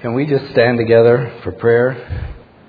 Can we just stand together for prayer?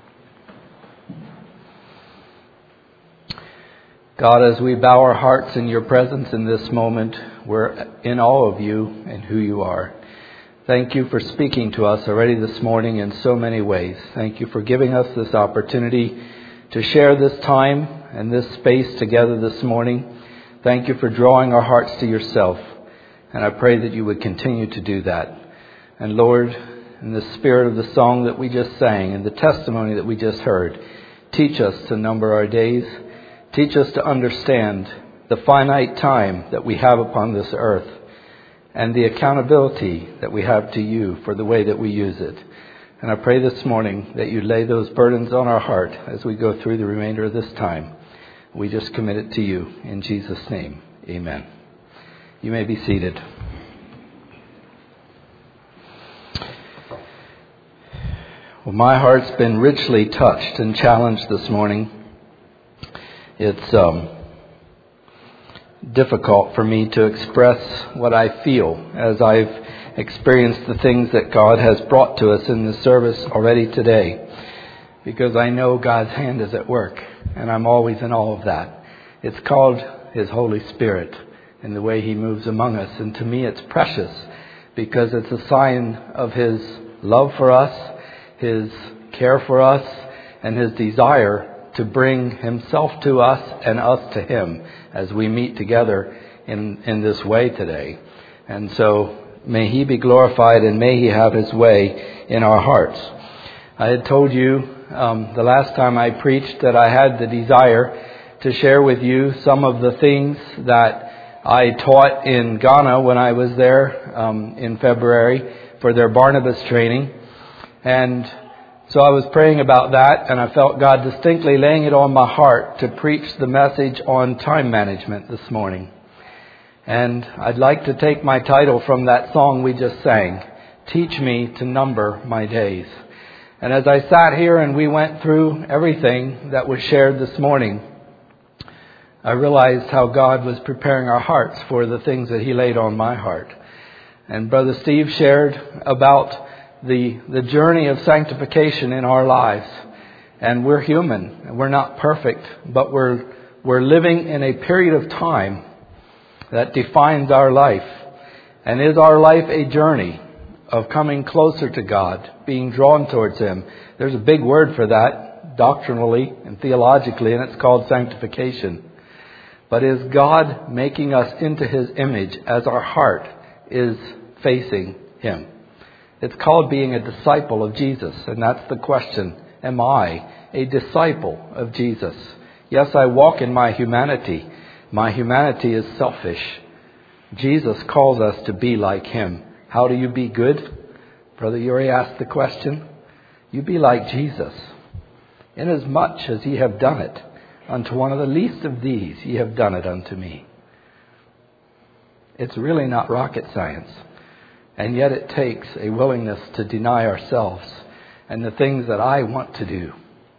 God, as we bow our hearts in your presence in this moment, we're in awe of you and who you are. Thank you for speaking to us already this morning in so many ways. Thank you for giving us this opportunity to share this time and this space together this morning. Thank you for drawing our hearts to yourself. And I pray that you would continue to do that. And Lord, in the spirit of the song that we just sang and the testimony that we just heard, teach us to number our days. Teach us to understand the finite time that we have upon this earth and the accountability that we have to you for the way that we use it. And I pray this morning that you lay those burdens on our heart as we go through the remainder of this time. We just commit it to you in Jesus' name. Amen. You may be seated. Well, my heart's been richly touched and challenged this morning. It's difficult for me to express what I feel as I've experienced the things that God has brought to us in this service already today, because I know God's hand is at work, and I'm always in awe of that. It's called His Holy Spirit and the way He moves among us, and to me it's precious because it's a sign of His love for us, His care for us, and His desire to bring Himself to us and us to Him as we meet together in this way today. And so may He be glorified and may He have His way in our hearts. I had told you the last time I preached that I had the desire to share with you some of the things that I taught in Ghana when I was there in February for their Barnabas training. And so I was praying about that, and I felt God distinctly laying it on my heart to preach the message on time management this morning. And I'd like to take my title from that song we just sang, Teach Me to Number My Days. And as I sat here and we went through everything that was shared this morning, I realized how God was preparing our hearts for the things that He laid on my heart. And Brother Steve shared about the journey of sanctification in our lives. And we're human, and we're not perfect, but we're living in a period of time that defines our life. And is our life a journey of coming closer to God, being drawn towards Him? There's a big word for that doctrinally and theologically, and it's called sanctification. But is God making us into His image as our heart is facing Him? It's called being a disciple of Jesus, and that's the question. Am I a disciple of Jesus? Yes, I walk in my humanity. My humanity is selfish. Jesus calls us to be like Him. How do you be good? Brother Uri asked the question. You be like Jesus. Inasmuch as ye have done it unto one of the least of these, ye have done it unto me. It's really not rocket science. And yet it takes a willingness to deny ourselves and the things that I want to do.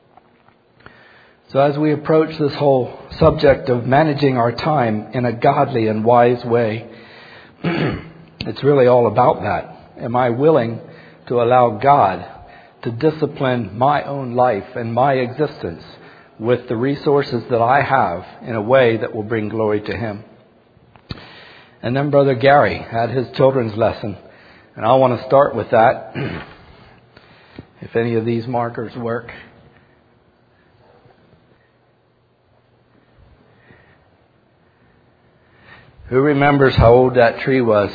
So as we approach this whole subject of managing our time in a godly and wise way, it's really all about that. Am I willing to allow God to discipline my own life and my existence with the resources that I have in a way that will bring glory to Him? And then Brother Gary had his children's lesson. And I want to start with that. If any of these markers work. Who remembers how old that tree was?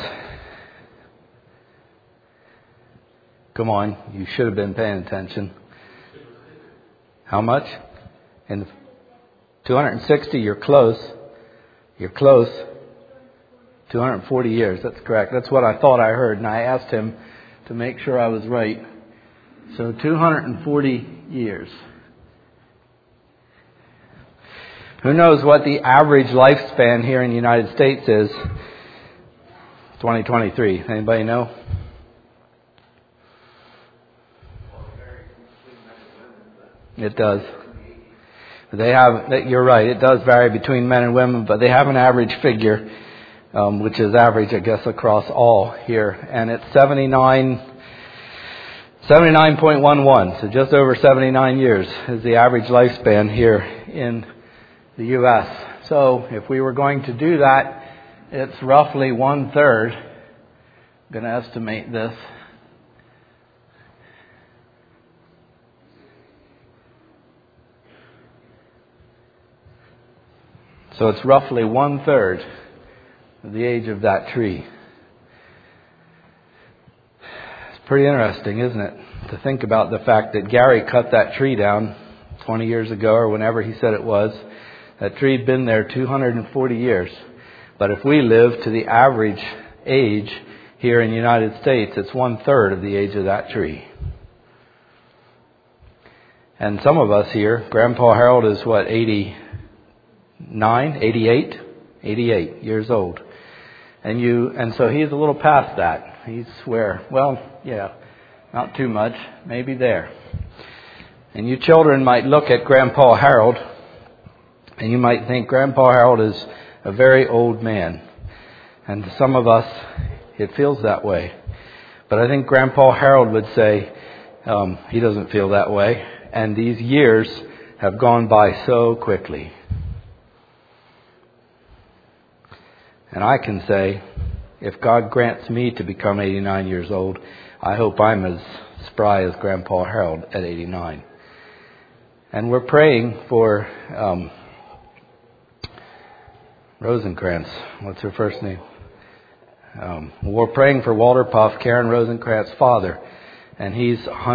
Come on, you should have been paying attention. How much? In 260, you're close. You're close. 240 years, that's correct. That's what I thought I heard, and I asked him to make sure I was right. So 240 years. Who knows what the average lifespan here in the United States is? 2023. Anybody know? It does. You're right, it does vary between men and women, but they have an average figure. Which is average, I guess, across all here. And it's 79 79.11, so just over 79 years is the average lifespan here in the U.S. So if we were going to do that, it's roughly 1/3. I'm going to estimate this. So it's roughly 1/3 of the age of that tree. Pretty interesting, isn't it? To think about the fact that Gary cut that tree down 20 years ago or whenever he said it was. That tree had been there 240 years. But if we live to the average age here in the United States, it's 1/3 of the age of that tree. And some of us here, Grandpa Harold is what, 89, 88 years old. And so he's a little past that. He's where, well, yeah, not too much, maybe there. And you children might look at Grandpa Harold and you might think Grandpa Harold is a very old man. And to some of us, it feels that way. But I think Grandpa Harold would say he doesn't feel that way. And these years have gone by so quickly. And I can say, if God grants me to become 89 years old, I hope I'm as spry as Grandpa Harold at 89. And we're praying for Rosencrantz. What's her first name? We're praying for Walter Puff, Karen Rosencrantz's father. And he's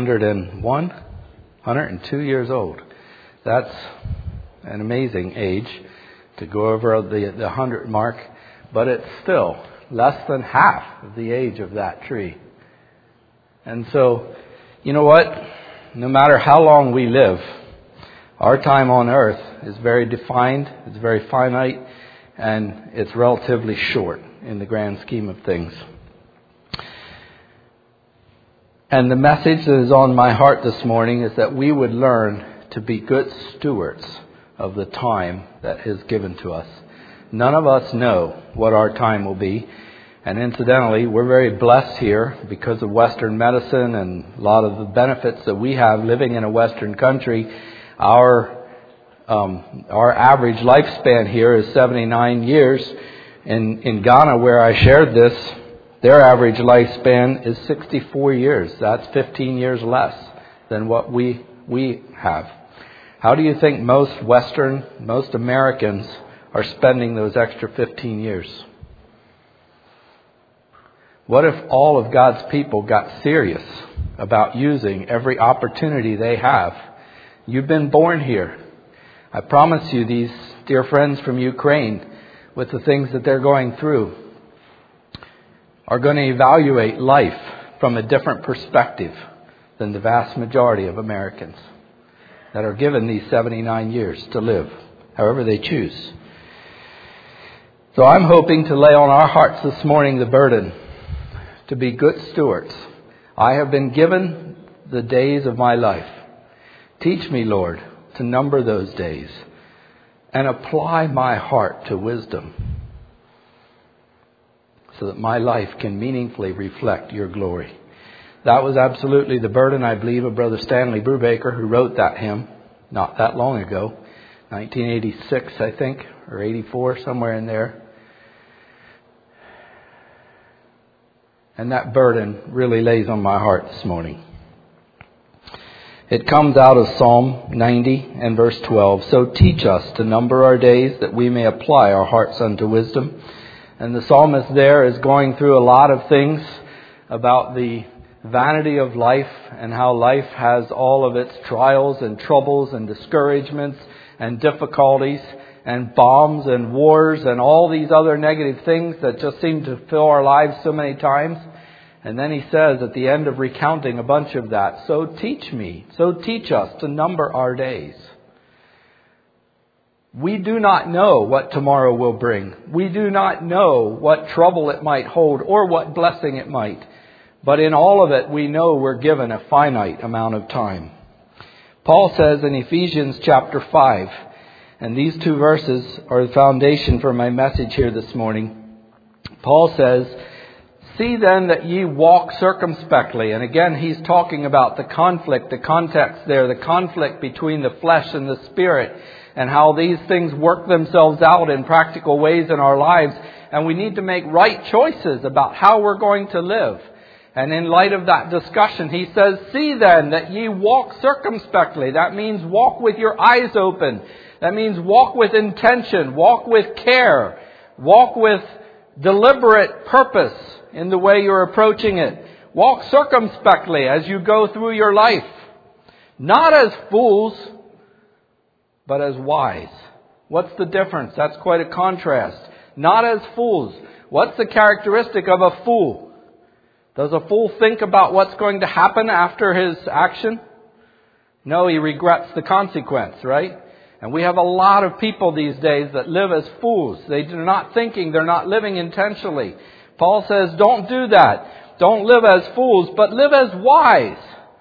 102 years old. That's an amazing age to go over the 100 mark. But it's still less than half of the age of that tree. And so, you know what? No matter how long we live, our time on earth is very defined, it's very finite, and it's relatively short in the grand scheme of things. And the message that is on my heart this morning is that we would learn to be good stewards of the time that is given to us. None of us know what our time will be. And incidentally, we're very blessed here because of Western medicine and a lot of the benefits that we have living in a Western country. Our average lifespan here is 79 years. In Ghana, where I shared this, their average lifespan is 64 years. That's 15 years less than what we have. How do you think most Americans are spending those extra 15 years? What if all of God's people got serious about using every opportunity they have? You've been born here. I promise you, these dear friends from Ukraine, with the things that they're going through, are going to evaluate life from a different perspective than the vast majority of Americans that are given these 79 years to live, however they choose. So I'm hoping to lay on our hearts this morning the burden to be good stewards. I have been given the days of my life. Teach me, Lord, to number those days and apply my heart to wisdom so that my life can meaningfully reflect your glory. That was absolutely the burden, I believe, of Brother Stanley Brubaker, who wrote that hymn not that long ago, 1986, I think, or 84, somewhere in there. And that burden really lays on my heart this morning. It comes out of Psalm 90 and verse 12. So teach us to number our days that we may apply our hearts unto wisdom. And the psalmist there is going through a lot of things about the vanity of life and how life has all of its trials and troubles and discouragements and difficulties and bombs and wars and all these other negative things that just seem to fill our lives so many times. And then he says at the end of recounting a bunch of that, so teach us to number our days. We do not know what tomorrow will bring. We do not know what trouble it might hold or what blessing it might. But in all of it, we know we're given a finite amount of time. Paul says in Ephesians chapter 5, and these two verses are the foundation for my message here this morning. Paul says, See then that ye walk circumspectly. And again, he's talking about the conflict, the context there, the conflict between the flesh and the spirit, and how these things work themselves out in practical ways in our lives. And we need to make right choices about how we're going to live. And in light of that discussion, he says, see then that ye walk circumspectly. That means walk with your eyes open. That means walk with intention, walk with care, walk with deliberate purpose in the way you're approaching it. Walk circumspectly as you go through your life. Not as fools, but as wise. What's the difference? That's quite a contrast. Not as fools. What's the characteristic of a fool? Does a fool think about what's going to happen after his action? No, he regrets the consequence, right? And we have a lot of people these days that live as fools. They're not thinking, they're not living intentionally. Paul says, don't do that. Don't live as fools, but live as wise.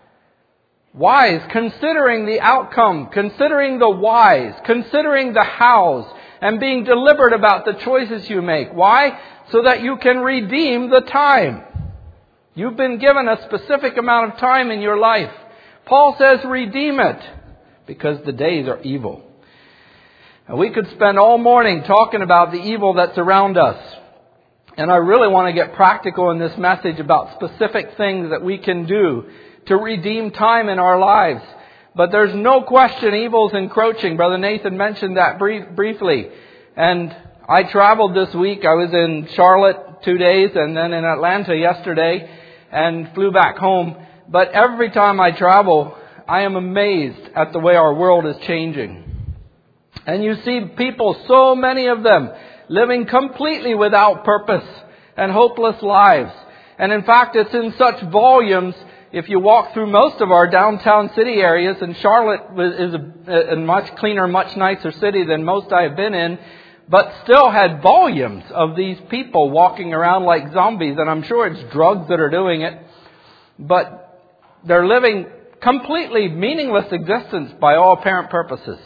Wise, considering the outcome, considering the whys, considering the hows, and being deliberate about the choices you make. Why? So that you can redeem the time. You've been given a specific amount of time in your life. Paul says redeem it, because the days are evil. And we could spend all morning talking about the evil that's around us. And I really want to get practical in this message about specific things that we can do to redeem time in our lives. But there's no question evil's encroaching. Brother Nathan mentioned that briefly. And I traveled this week. I was in Charlotte 2 days and then in Atlanta yesterday and flew back home. But every time I travel, I am amazed at the way our world is changing. And you see people, so many of them, living completely without purpose and hopeless lives. And in fact, it's in such volumes. If you walk through most of our downtown city areas, and Charlotte is a much cleaner, much nicer city than most I have been in, but still had volumes of these people walking around like zombies. And I'm sure it's drugs that are doing it. But they're living completely meaningless existence by all apparent purposes.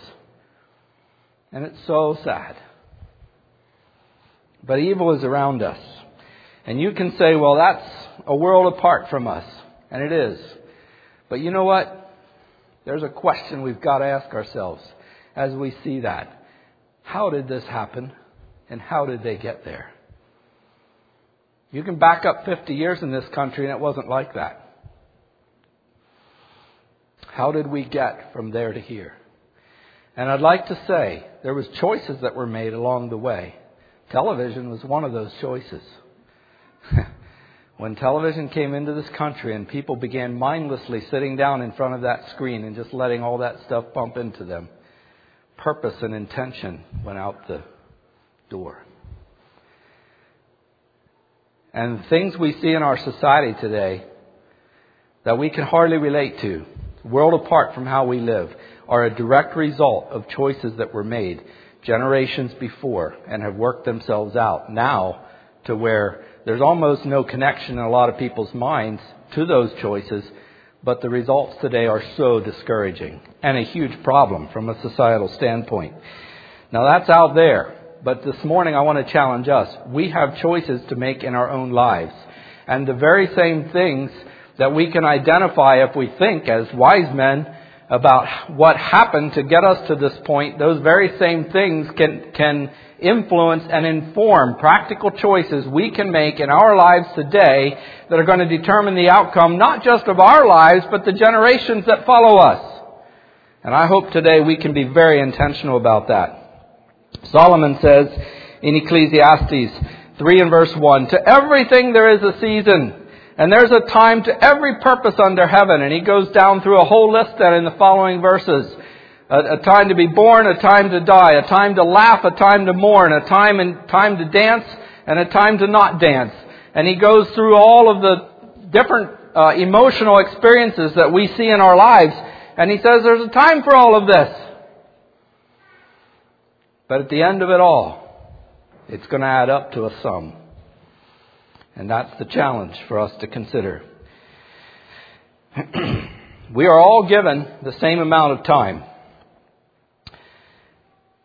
And it's so sad. But evil is around us. And you can say, well, that's a world apart from us. And it is. But you know what? There's a question we've got to ask ourselves as we see that. How did this happen? And how did they get there? You can back up 50 years in this country and it wasn't like that. How did we get from there to here? And I'd like to say there was choices that were made along the way. Television was one of those choices. When television came into this country and people began mindlessly sitting down in front of that screen and just letting all that stuff bump into them, purpose and intention went out the door. And things we see in our society today that we can hardly relate to, world apart from how we live, are a direct result of choices that were made generations before and have worked themselves out now to where there's almost no connection in a lot of people's minds to those choices, but the results today are so discouraging and a huge problem from a societal standpoint. Now that's out there, but this morning I want to challenge us. We have choices to make in our own lives, and the very same things that we can identify if we think as wise men about what happened to get us to this point, those very same things can influence and inform practical choices we can make in our lives today that are going to determine the outcome not just of our lives, but the generations that follow us. And I hope today we can be very intentional about that. Solomon says in Ecclesiastes 3 and verse 1, to everything there is a season, and there's a time to every purpose under heaven. And he goes down through a whole list then in the following verses. A time to be born, a time to die, a time to laugh, a time to mourn, a time to dance, and a time to not dance. And he goes through all of the different emotional experiences that we see in our lives. And he says there's a time for all of this. But at the end of it all, it's going to add up to a sum. And that's the challenge for us to consider. We are all given the same amount of time.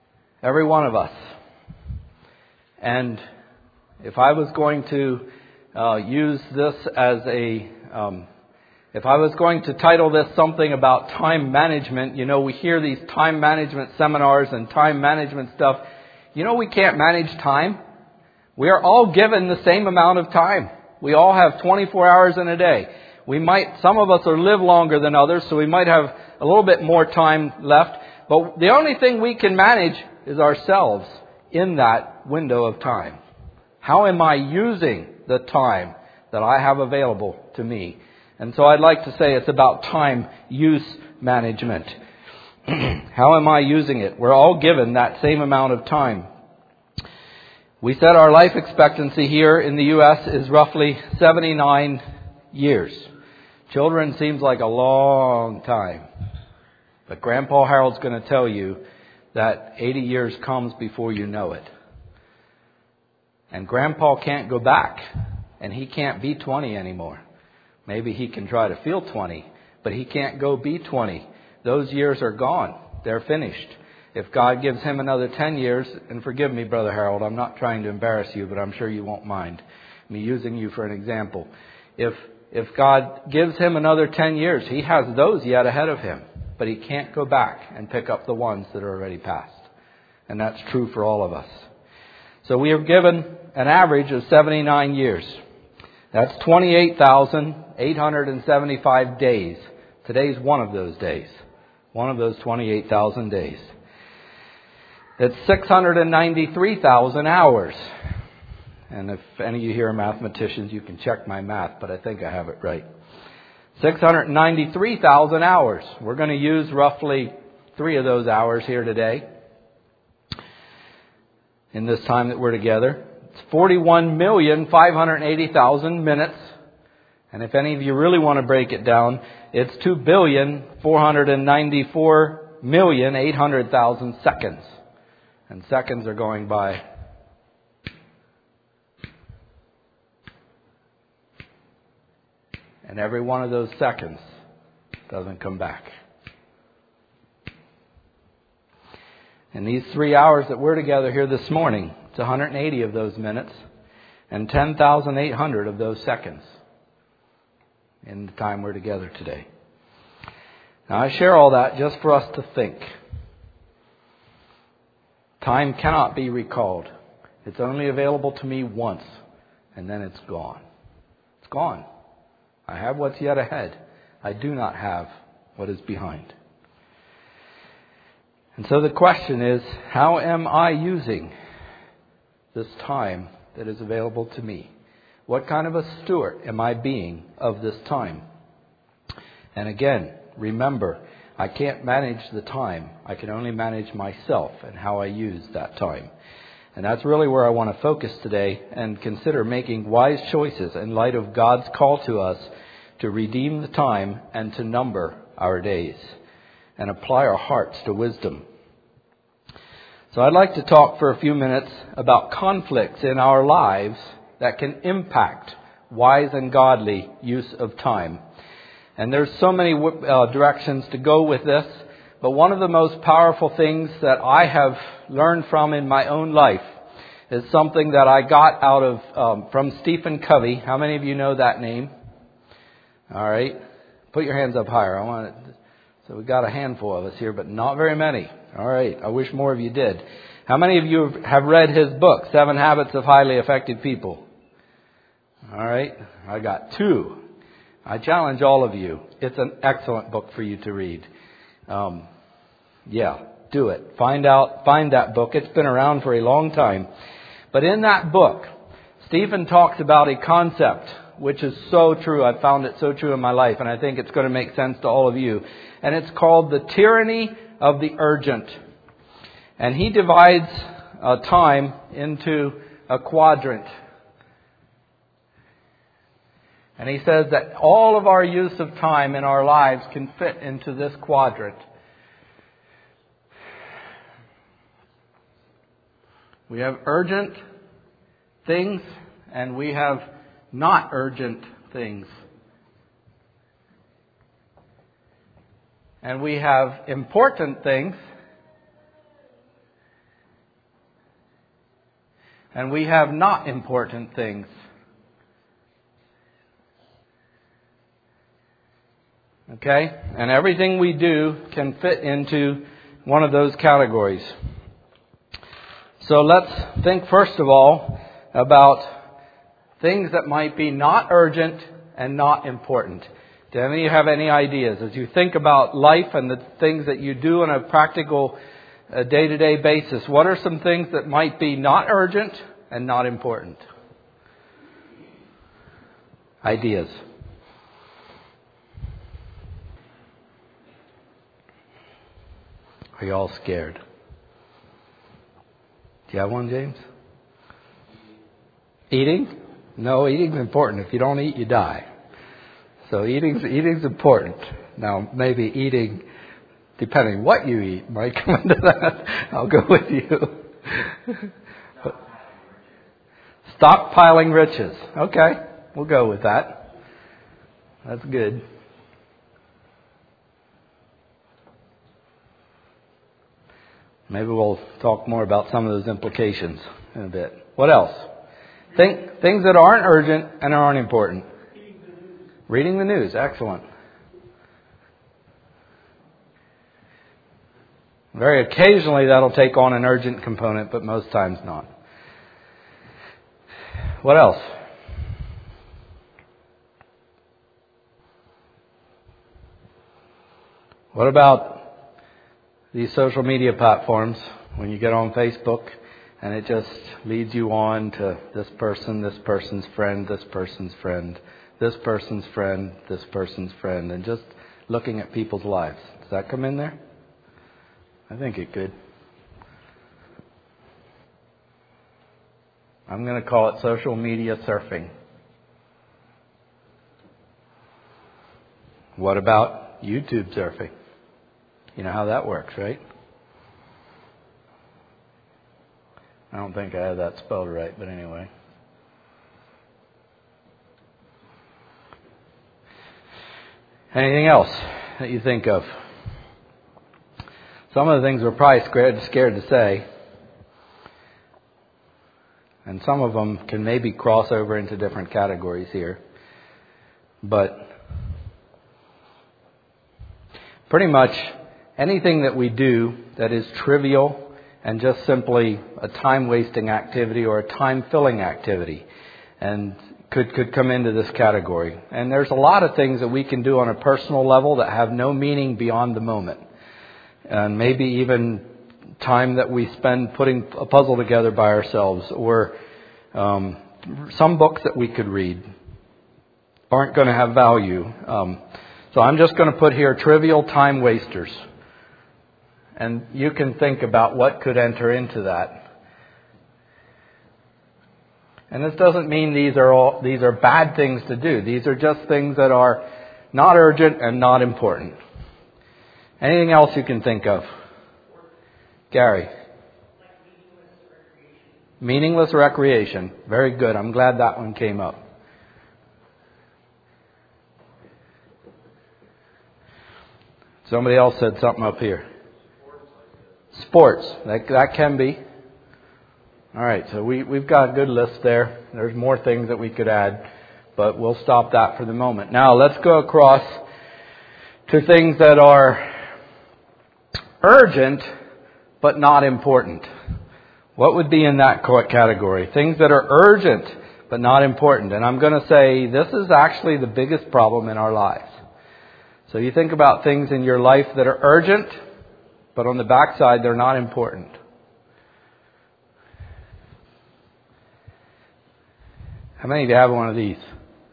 Every one of us. And if I was going to use this as a, if I was going to title this something about time management, we hear these time management seminars and time management stuff. We can't manage time. We are all given the same amount of time. We all have 24 hours in a day. Some of us live longer than others, so we might have a little bit more time left. But the only thing we can manage is ourselves in that window of time. How am I using the time that I have available to me? And so I'd like to say it's about time use management. How am I using it? We're all given that same amount of time. We said our life expectancy here in the U.S. is roughly 79 years. Children seems like a long time. But Grandpa Harold's going to tell you that 80 years comes before you know it. And Grandpa can't go back. And he can't be 20 anymore. Maybe he can try to feel 20. But he can't go be 20. Those years are gone. They're finished. If God gives him another 10 years, and forgive me, Brother Harold, I'm not trying to embarrass you, but I'm sure you won't mind me using you for an example. If God gives him another 10 years, he has those yet ahead of him. But he can't go back and pick up the ones that are already passed. And that's true for all of us. So we are given an average of 79 years. That's 28,875 days. Today's one of those days. One of those 28,000 days. That's 693,000 hours. And if any of you here are mathematicians, you can check my math, but I think I have it right. 693,000 hours. We're going to use roughly 3 of those hours here today in this time that we're together. It's 41,580,000 minutes. And if any of you really want to break it down, it's 2,494,800,000 seconds. And seconds are going by and every one of those seconds doesn't come back. In these 3 hours that we're together here this morning, it's 180 of those minutes and 10,800 of those seconds in the time we're together today. Now, I share all that just for us to think. Time cannot be recalled. It's only available to me once, and then it's gone. It's gone. I have what's yet ahead. I do not have what is behind. And so the question is, how am I using this time that is available to me? What kind of a steward am I being of this time? And again, remember, I can't manage the time. I can only manage myself and how I use that time. And that's really where I want to focus today and consider making wise choices in light of God's call to us to redeem the time and to number our days and apply our hearts to wisdom. So I'd like to talk for a few minutes about conflicts in our lives that can impact wise and godly use of time. And there's so many directions to go with this, but one of the most powerful things that I have learned from in my own life is something that I got out of from Stephen Covey. How many of you know that name? All right, put your hands up higher. I want it. So we've got a handful of us here, but not very many. All right, I wish more of you did. How many of you have read his book, 7 Habits of Highly Effective People? All right, I got 2. I challenge all of you. It's an excellent book for you to read. Do it. Find that book. It's been around for a long time. But in that book, Stephen talks about a concept which is so true. I've found it so true in my life, and I think it's going to make sense to all of you. And it's called the tyranny of the urgent. And he divides time into a quadrant. And he says that all of our use of time in our lives can fit into this quadrant. We have urgent things and we have not urgent things. And we have important things. And we have not important things. Okay? And everything we do can fit into one of those categories. So let's think first of all about things that might be not urgent and not important. Do any of you have any ideas? As you think about life and the things that you do on a practical day-to-day basis, what are some things that might be not urgent and not important? Ideas. Are you all scared? Do you have one, James? Eating? No, eating's important. If you don't eat, you die. So eating's important. Now, maybe eating, depending what you eat, might come into that. I'll go with you. Stockpiling riches. Okay, we'll go with that. That's good. Maybe we'll talk more about some of those implications in a bit. What else? Things that aren't urgent and aren't important. Reading the news. Excellent. Very occasionally that'll take on an urgent component, but most times not. What else? What about these social media platforms, when you get on Facebook and it just leads you on to this person's friend, this person's friend, this person's friend, this person's friend, and just looking at people's lives. Does that come in there? I think it could. I'm going to call it social media surfing. What about YouTube surfing? You know how that works, right? I don't think I have that spelled right, but anyway. Anything else that you think of? Some of the things we're probably scared to say. And some of them can maybe cross over into different categories here. But pretty much anything that we do that is trivial and just simply a time-wasting activity or a time-filling activity and could come into this category. And there's a lot of things that we can do on a personal level that have no meaning beyond the moment. And maybe even time that we spend putting a puzzle together by ourselves, or some books that we could read aren't going to have value. So I'm just going to put here trivial time wasters. And you can think about what could enter into that. And this doesn't mean these are bad things to do. These are just things that are not urgent and not important. Anything else you can think of? Gary? Meaningless recreation. Very good. I'm glad that one came up. Somebody else said something up here. Sports. That can be. All right, so we've got a good list there. There's more things that we could add, but we'll stop that for the moment. Now let's go across to things that are urgent but not important. What would be in that category? Things that are urgent but not important. And I'm going to say this is actually the biggest problem in our lives. So you think about things in your life that are urgent, but on the backside they're not important. How many of you have one of these?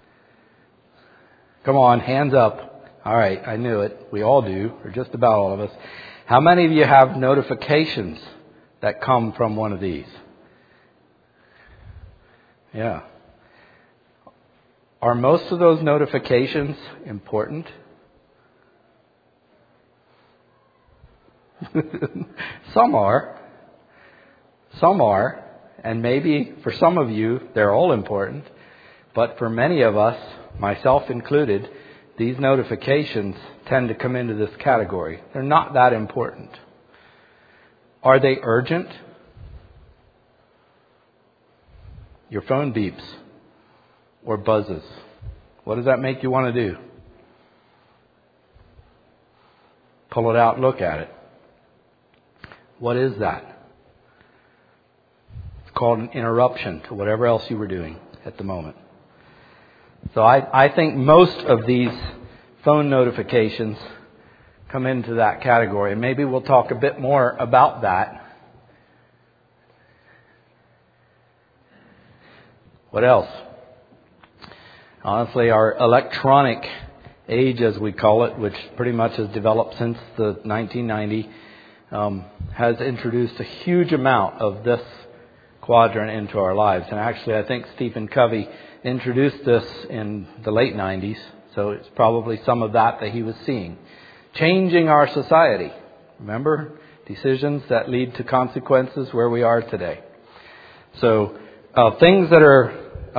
Come on, hands up. All right, I knew it. We all do, or just about all of us. How many of you have notifications that come from one of these? Yeah. Are most of those notifications important? Some are. Some are. And maybe for some of you, they're all important. But for many of us, myself included, these notifications tend to come into this category. They're not that important. Are they urgent? Your phone beeps or buzzes. What does that make you want to do? Pull it out, look at it. What is that? It's called an interruption to whatever else you were doing at the moment. So I think most of these phone notifications come into that category. And maybe we'll talk a bit more about that. What else? Honestly, our electronic age, as we call it, which pretty much has developed since the 1990, has introduced a huge amount of this quadrant into our lives. And actually, I think Stephen Covey introduced this in the late 90s, so it's probably some of that he was seeing. Changing our society. Remember? Decisions that lead to consequences where we are today. So, things that are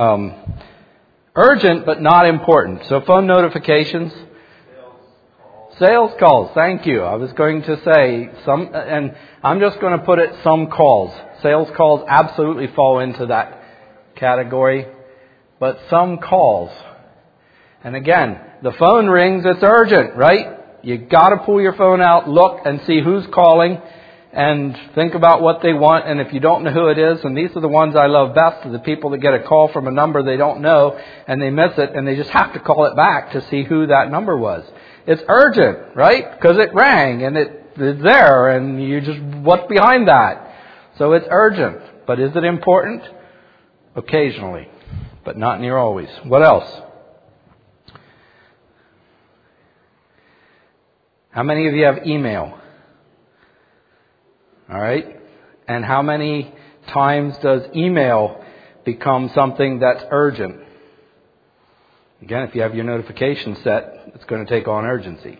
urgent but not important. So phone notifications. Sales calls. Thank you. I was going to say some, and I'm just going to put it some calls. Sales calls absolutely fall into that category. But some calls. And again, the phone rings, it's urgent, right? You got to pull your phone out, look and see who's calling, and think about what they want. And if you don't know who it is, and these are the ones I love best, are the people that get a call from a number they don't know and they miss it and they just have to call it back to see who that number was. It's urgent, right? Because it rang and it's there and you just, what's behind that? So it's urgent. But is it important? Occasionally, but not near always. What else? How many of you have email? All right. And how many times does email become something that's urgent? Again, if you have your notification set, it's going to take on urgency.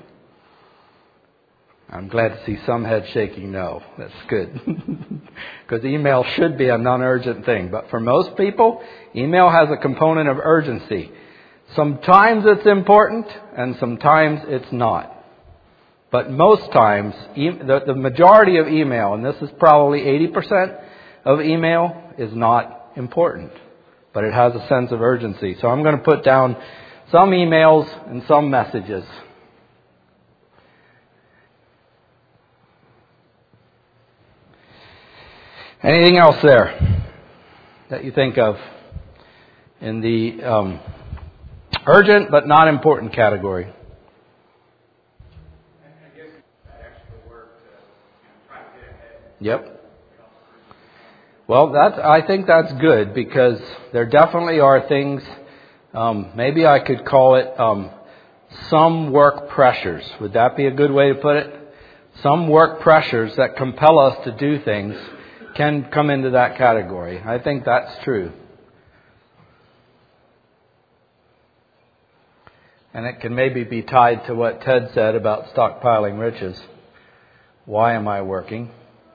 I'm glad to see some heads shaking no. That's good. Because email should be a non-urgent thing. But for most people, email has a component of urgency. Sometimes it's important and sometimes it's not. But most times, the majority of email, and this is probably 80% of email, is not important. But it has a sense of urgency. So I'm going to put down some emails and some messages. Anything else there that you think of in the urgent but not important category? Yep. Well, I think that's good because there definitely are things, maybe I could call it some work pressures. Would that be a good way to put it? Some work pressures that compel us to do things can come into that category. I think that's true. And it can maybe be tied to what Ted said about stockpiling riches. Why am I working?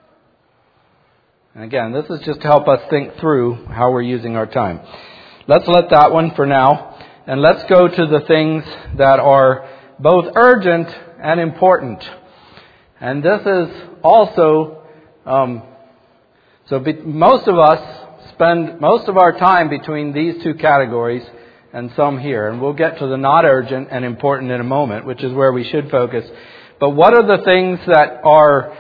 And again, this is just to help us think through how we're using our time. Let's let that one for now. And let's go to the things that are both urgent and important. And this is also, most of us spend most of our time between these two categories and some here. And we'll get to the not urgent and important in a moment, which is where we should focus. But what are the things that are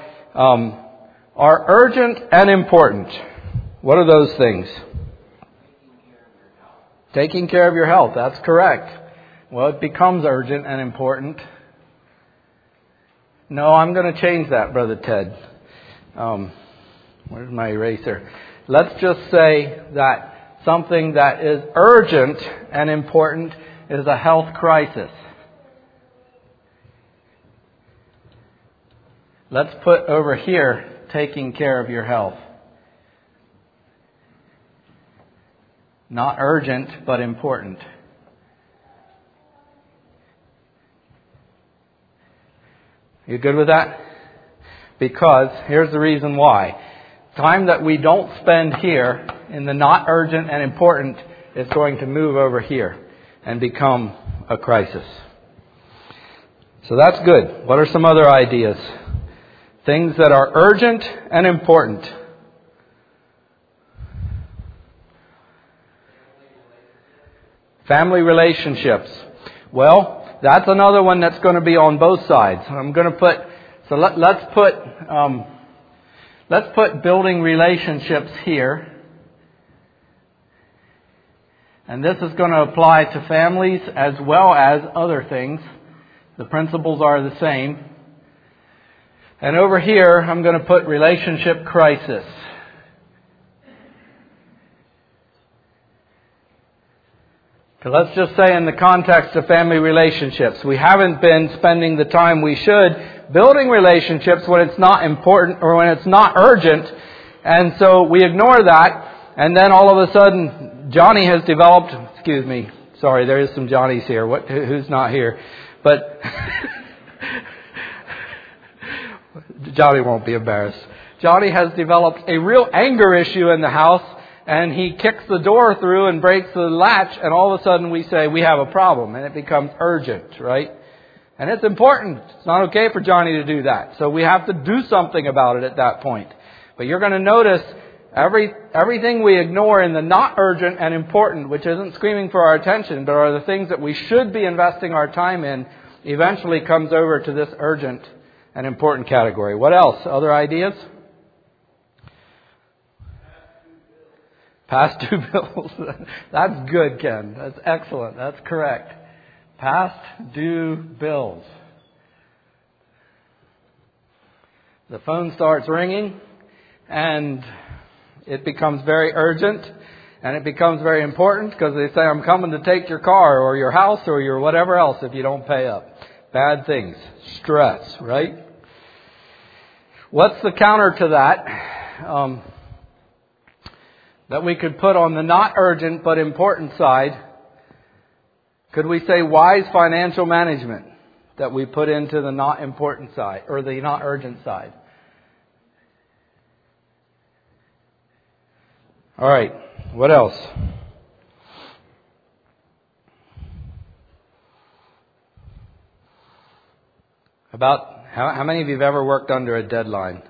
urgent and important? What are those things? Taking care of your health. That's correct. Well, it becomes urgent and important. No, I'm going to change that, Brother Ted. Where's my eraser? Let's just say that something that is urgent and important is a health crisis. Let's put over here taking care of your health. Not urgent, but important. You good with that? Because here's the reason why. Time that we don't spend here in the not urgent and important is going to move over here and become a crisis. So that's good. What are some other ideas? Things that are urgent and important. Family relationships. Well, that's another one that's going to be on both sides. I'm going to put, so let's put building relationships here. And this is going to apply to families as well as other things. The principles are the same. And over here, I'm going to put relationship crisis. So let's just say in the context of family relationships, we haven't been spending the time we should building relationships when it's not important or when it's not urgent. And so we ignore that. And then all of a sudden, Johnny has developed, excuse me, sorry, there is some Johnnies here. Who's not here? But Johnny won't be embarrassed. Johnny has developed a real anger issue in the house, and he kicks the door through and breaks the latch, and all of a sudden we say we have a problem, and it becomes urgent, right? And it's important. It's not okay for Johnny to do that. So we have to do something about it at that point. But you're going to notice everything we ignore in the not urgent and important, which isn't screaming for our attention, but are the things that we should be investing our time in, eventually comes over to this urgent and important category. What else? Other ideas? Past due bills. That's good, Ken. That's excellent. That's correct. Past due bills. The phone starts ringing and it becomes very urgent and it becomes very important because they say, I'm coming to take your car or your house or your whatever else if you don't pay up. Bad things. Stress, right? What's the counter to that? That we could put on the not urgent but important side. Could we say wise financial management that we put into the not important side or the not urgent side? All right. What else? About how many of you have ever worked under a deadline?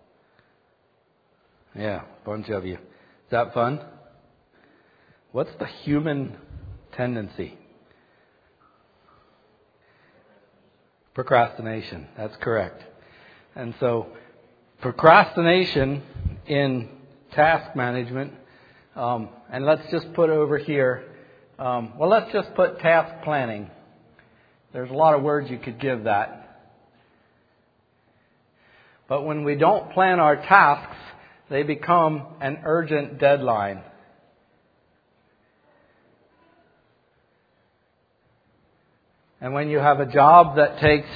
Yeah, a bunch of you. Is that fun? What's the human tendency? Procrastination. That's correct. And so procrastination in task management, and let's just put over here, let's just put task planning. There's a lot of words you could give that. But when we don't plan our tasks, they become an urgent deadline. And when you have a job that takes,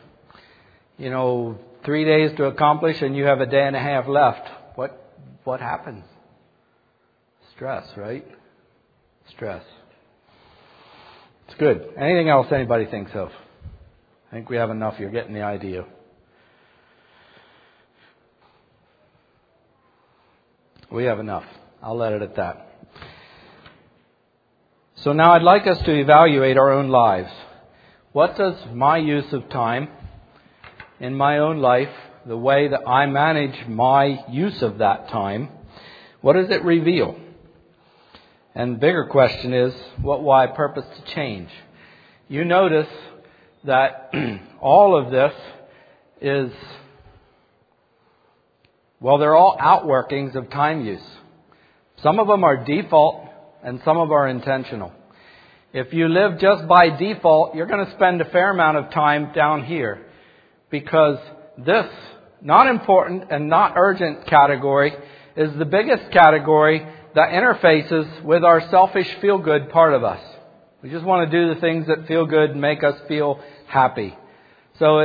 3 days to accomplish and you have a day and a half left, what happens? Stress, right? Stress. It's good. Anything else anybody thinks of? I think we have enough. You're getting the idea. We have enough. I'll let it at that. So now I'd like us to evaluate our own lives. What does my use of time in my own life, the way that I manage my use of that time, what does it reveal? And the bigger question is, what will I purpose to change? You notice that all of this is, they're all outworkings of time use. Some of them are default and some of them are intentional. If you live just by default, you're going to spend a fair amount of time down here because this not important and not urgent category is the biggest category that interfaces with our selfish feel-good part of us. We just want to do the things that feel good and make us feel happy. So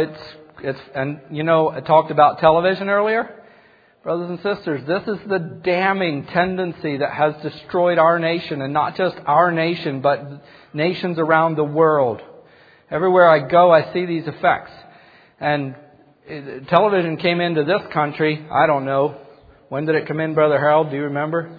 I talked about television earlier. Brothers and sisters, this is the damning tendency that has destroyed our nation, and not just our nation, but nations around the world. Everywhere I go, I see these effects. And television came into this country, I don't know. When did it come in, Brother Harold? Do you remember?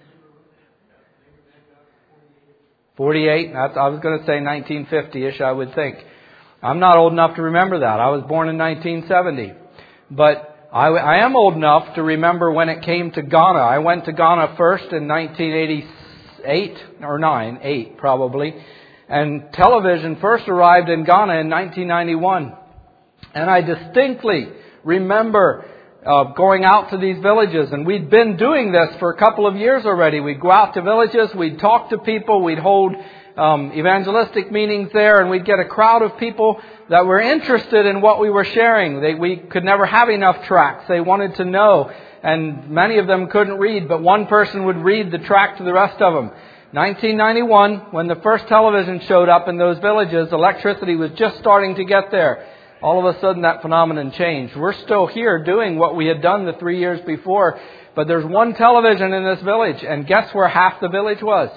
48? I was going to say 1950-ish, I would think. I'm not old enough to remember that. I was born in 1970. But I am old enough to remember when it came to Ghana. I went to Ghana first in 1988 or 8 probably. And television first arrived in Ghana in 1991. And I distinctly remember going out to these villages. And we'd been doing this for a couple of years already. We'd go out to villages, we'd talk to people, we'd hold evangelistic meetings there, and we'd get a crowd of people that were interested in what we were sharing. We could never have enough tracts. They wanted to know, and many of them couldn't read, but one person would read the tract to the rest of them. 1991, when the first television showed up in those villages, electricity was just starting to get there. All of a sudden that phenomenon changed. We're still here doing what we had done the 3 years before, but there's one television in this village, and guess where half the village was?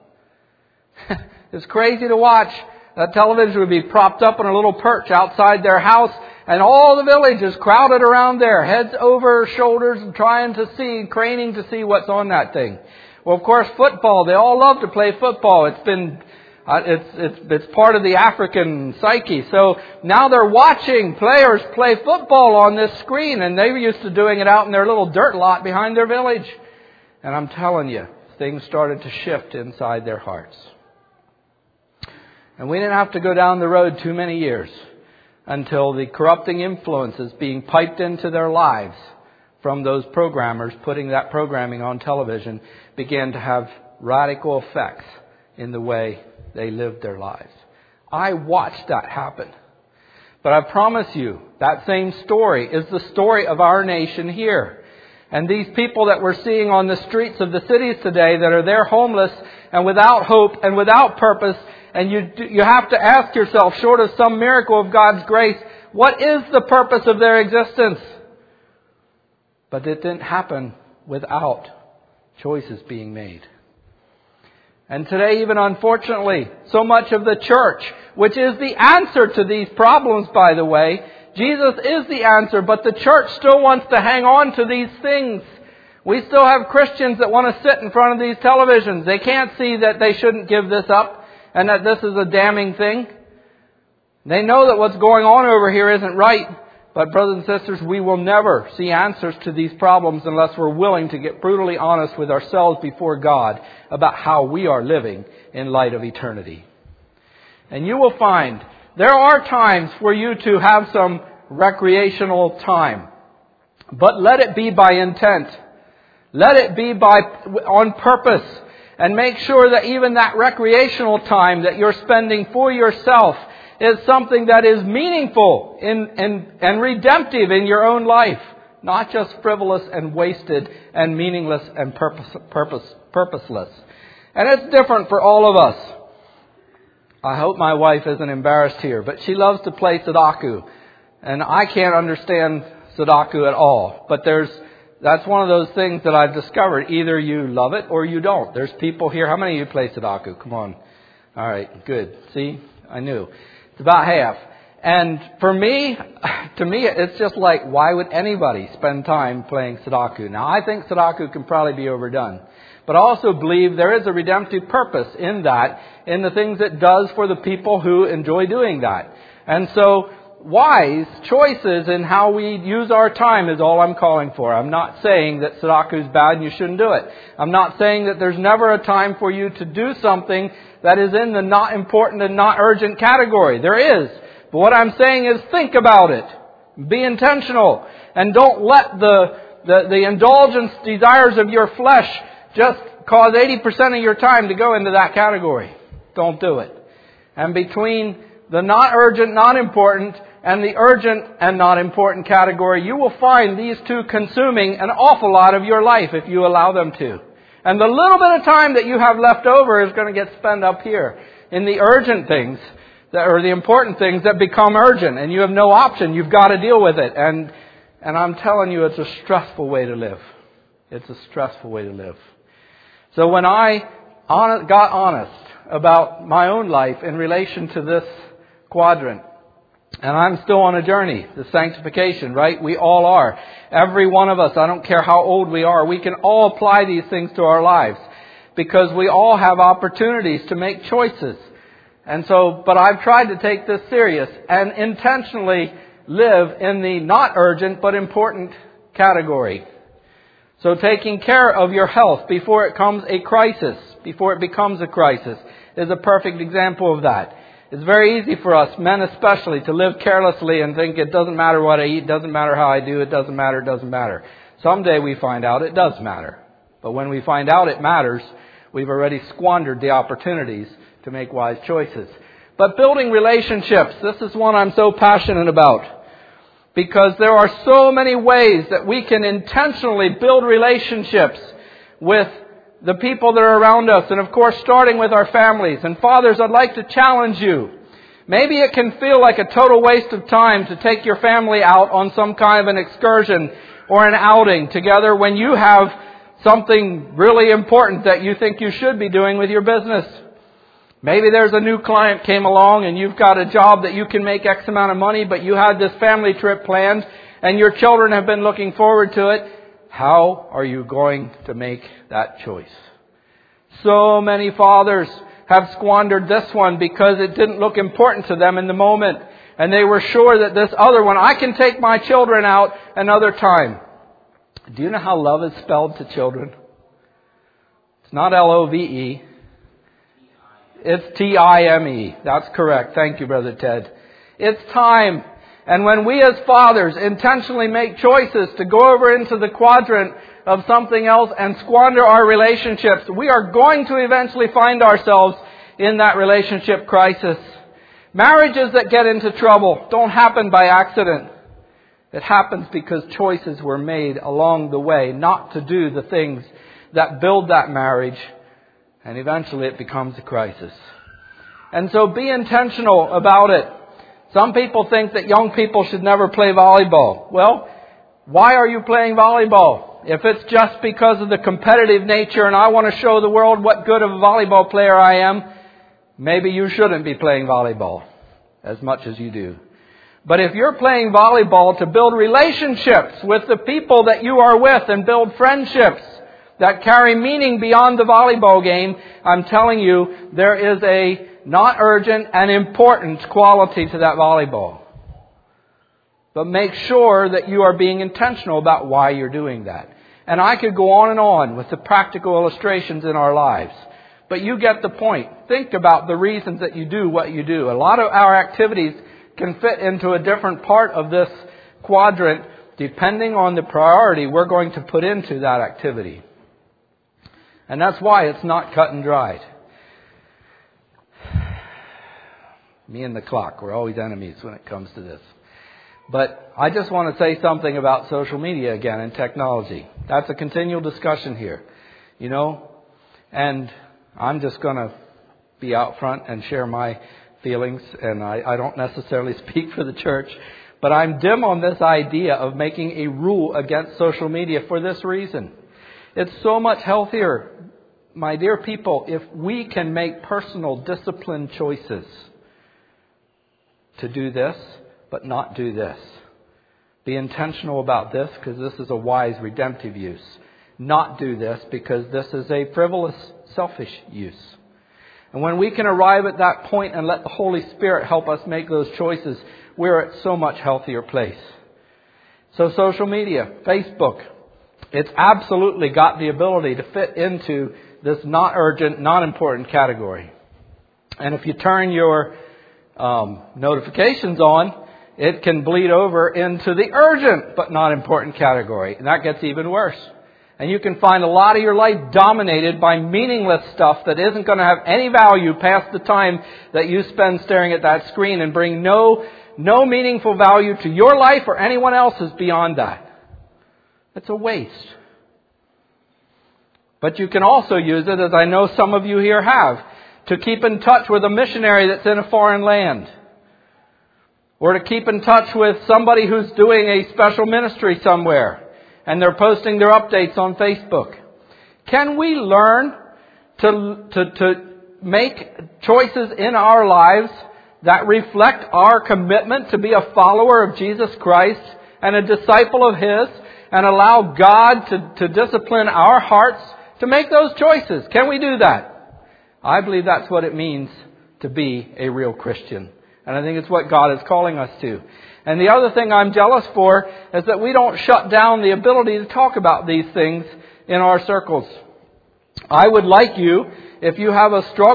It's crazy to watch. That television would be propped up on a little perch outside their house, and all the village is crowded around there, heads over shoulders, and trying to see, craning to see what's on that thing. Well, of course, football. They all love to play football. It's been, it's part of the African psyche. So now they're watching players play football on this screen, and they were used to doing it out in their little dirt lot behind their village. And I'm telling you, things started to shift inside their hearts. And we didn't have to go down the road too many years until the corrupting influences being piped into their lives from those programmers putting that programming on television began to have radical effects in the way they lived their lives. I watched that happen. But I promise you, that same story is the story of our nation here. And these people that we're seeing on the streets of the cities today that are there homeless and without hope and without purpose, and you have to ask yourself, short of some miracle of God's grace, what is the purpose of their existence? But it didn't happen without choices being made. And today, even unfortunately, so much of the church, which is the answer to these problems, by the way, Jesus is the answer, but the church still wants to hang on to these things. We still have Christians that want to sit in front of these televisions. They can't see that they shouldn't give this up and that this is a damning thing. They know that what's going on over here isn't right. But brothers and sisters, we will never see answers to these problems unless we're willing to get brutally honest with ourselves before God about how we are living in light of eternity. And you will find there are times for you to have some recreational time. But let it be by intent. Let it be on purpose. And make sure that even that recreational time that you're spending for yourself is something that is meaningful and redemptive in your own life. Not just frivolous and wasted and meaningless and purposeless. And it's different for all of us. I hope my wife isn't embarrassed here, but she loves to play Sudoku. And I can't understand Sudoku at all. But that's one of those things that I've discovered. Either you love it or you don't. There's people here. How many of you play Sudoku? Come on. All right, good. See, I knew. It's about half. And to me, it's just like, why would anybody spend time playing Sudoku? Now, I think Sudoku can probably be overdone. But I also believe there is a redemptive purpose in that, in the things it does for the people who enjoy doing that. And so, wise choices in how we use our time is all I'm calling for. I'm not saying that Sudoku is bad and you shouldn't do it. I'm not saying that there's never a time for you to do something that is in the not important and not urgent category. There is. But what I'm saying is think about it. Be intentional. And don't let the indulgence desires of your flesh just cause 80% of your time to go into that category. Don't do it. And between the not urgent, not important, and the urgent and not important category, you will find these two consuming an awful lot of your life if you allow them to. And the little bit of time that you have left over is going to get spent up here in the urgent things, or the important things that become urgent, and you have no option. You've got to deal with it. And I'm telling you, it's a stressful way to live. It's a stressful way to live. So when I got honest about my own life in relation to this quadrant, and I'm still on a journey, the sanctification, right? We all are. Every one of us, I don't care how old we are, we can all apply these things to our lives because we all have opportunities to make choices. And so, but I've tried to take this serious and intentionally live in the not urgent but important category. So taking care of your health before it becomes a crisis, is a perfect example of that. It's very easy for us, men especially, to live carelessly and think it doesn't matter what I eat, it doesn't matter how I do, it doesn't matter. Someday we find out it does matter. But when we find out it matters, we've already squandered the opportunities to make wise choices. But building relationships, this is one I'm so passionate about. Because there are so many ways that we can intentionally build relationships with the people that are around us. And of course, starting with our families. And fathers, I'd like to challenge you. Maybe it can feel like a total waste of time to take your family out on some kind of an excursion or an outing together when you have something really important that you think you should be doing with your business. Maybe there's a new client came along and you've got a job that you can make X amount of money, but you had this family trip planned and your children have been looking forward to it. How are you going to make that choice? So many fathers have squandered this one because it didn't look important to them in the moment. And they were sure that this other one, I can take my children out another time. Do you know how love is spelled to children? It's not L-O-V-E. It's T-I-M-E. That's correct. Thank you, Brother Ted. It's time. And when we as fathers intentionally make choices to go over into the quadrant of something else and squander our relationships, we are going to eventually find ourselves in that relationship crisis. Marriages that get into trouble don't happen by accident. It happens because choices were made along the way not to do the things that build that marriage, and eventually it becomes a crisis. And so be intentional about it. Some people think that young people should never play volleyball. Well, why are you playing volleyball? If it's just because of the competitive nature and I want to show the world what good of a volleyball player I am, maybe you shouldn't be playing volleyball as much as you do. But if you're playing volleyball to build relationships with the people that you are with and build friendships that carry meaning beyond the volleyball game, I'm telling you, there is a not urgent and important quality to that volleyball. But make sure that you are being intentional about why you're doing that. And I could go on and on with the practical illustrations in our lives. But you get the point. Think about the reasons that you do what you do. A lot of our activities can fit into a different part of this quadrant depending on the priority we're going to put into that activity. And that's why it's not cut and dried. Me and the clock, we're always enemies when it comes to this. But I just want to say something about social media again and technology. That's a continual discussion here, you know. And I'm just going to be out front and share my feelings. And I don't necessarily speak for the church. But I'm dim on this idea of making a rule against social media for this reason. It's so much healthier, my dear people, if we can make personal disciplined choices to do this, but not do this. Be intentional about this because this is a wise, redemptive use. Not do this because this is a frivolous, selfish use. And when we can arrive at that point and let the Holy Spirit help us make those choices, we're at so much healthier place. So social media, Facebook, it's absolutely got the ability to fit into this not urgent, not important category. And if you turn your notifications on, it can bleed over into the urgent but not important category. And that gets even worse. And you can find a lot of your life dominated by meaningless stuff that isn't going to have any value past the time that you spend staring at that screen and bring no meaningful value to your life or anyone else's beyond that. It's a waste. But you can also use it, as I know some of you here have, to keep in touch with a missionary that's in a foreign land. Or to keep in touch with somebody who's doing a special ministry somewhere. And they're posting their updates on Facebook. Can we learn to make choices in our lives that reflect our commitment to be a follower of Jesus Christ and a disciple of His, and allow God to discipline our hearts to make those choices? Can we do that? I believe that's what it means to be a real Christian. And I think it's what God is calling us to. And the other thing I'm jealous for is that we don't shut down the ability to talk about these things in our circles. I would like you, if you have a struggle,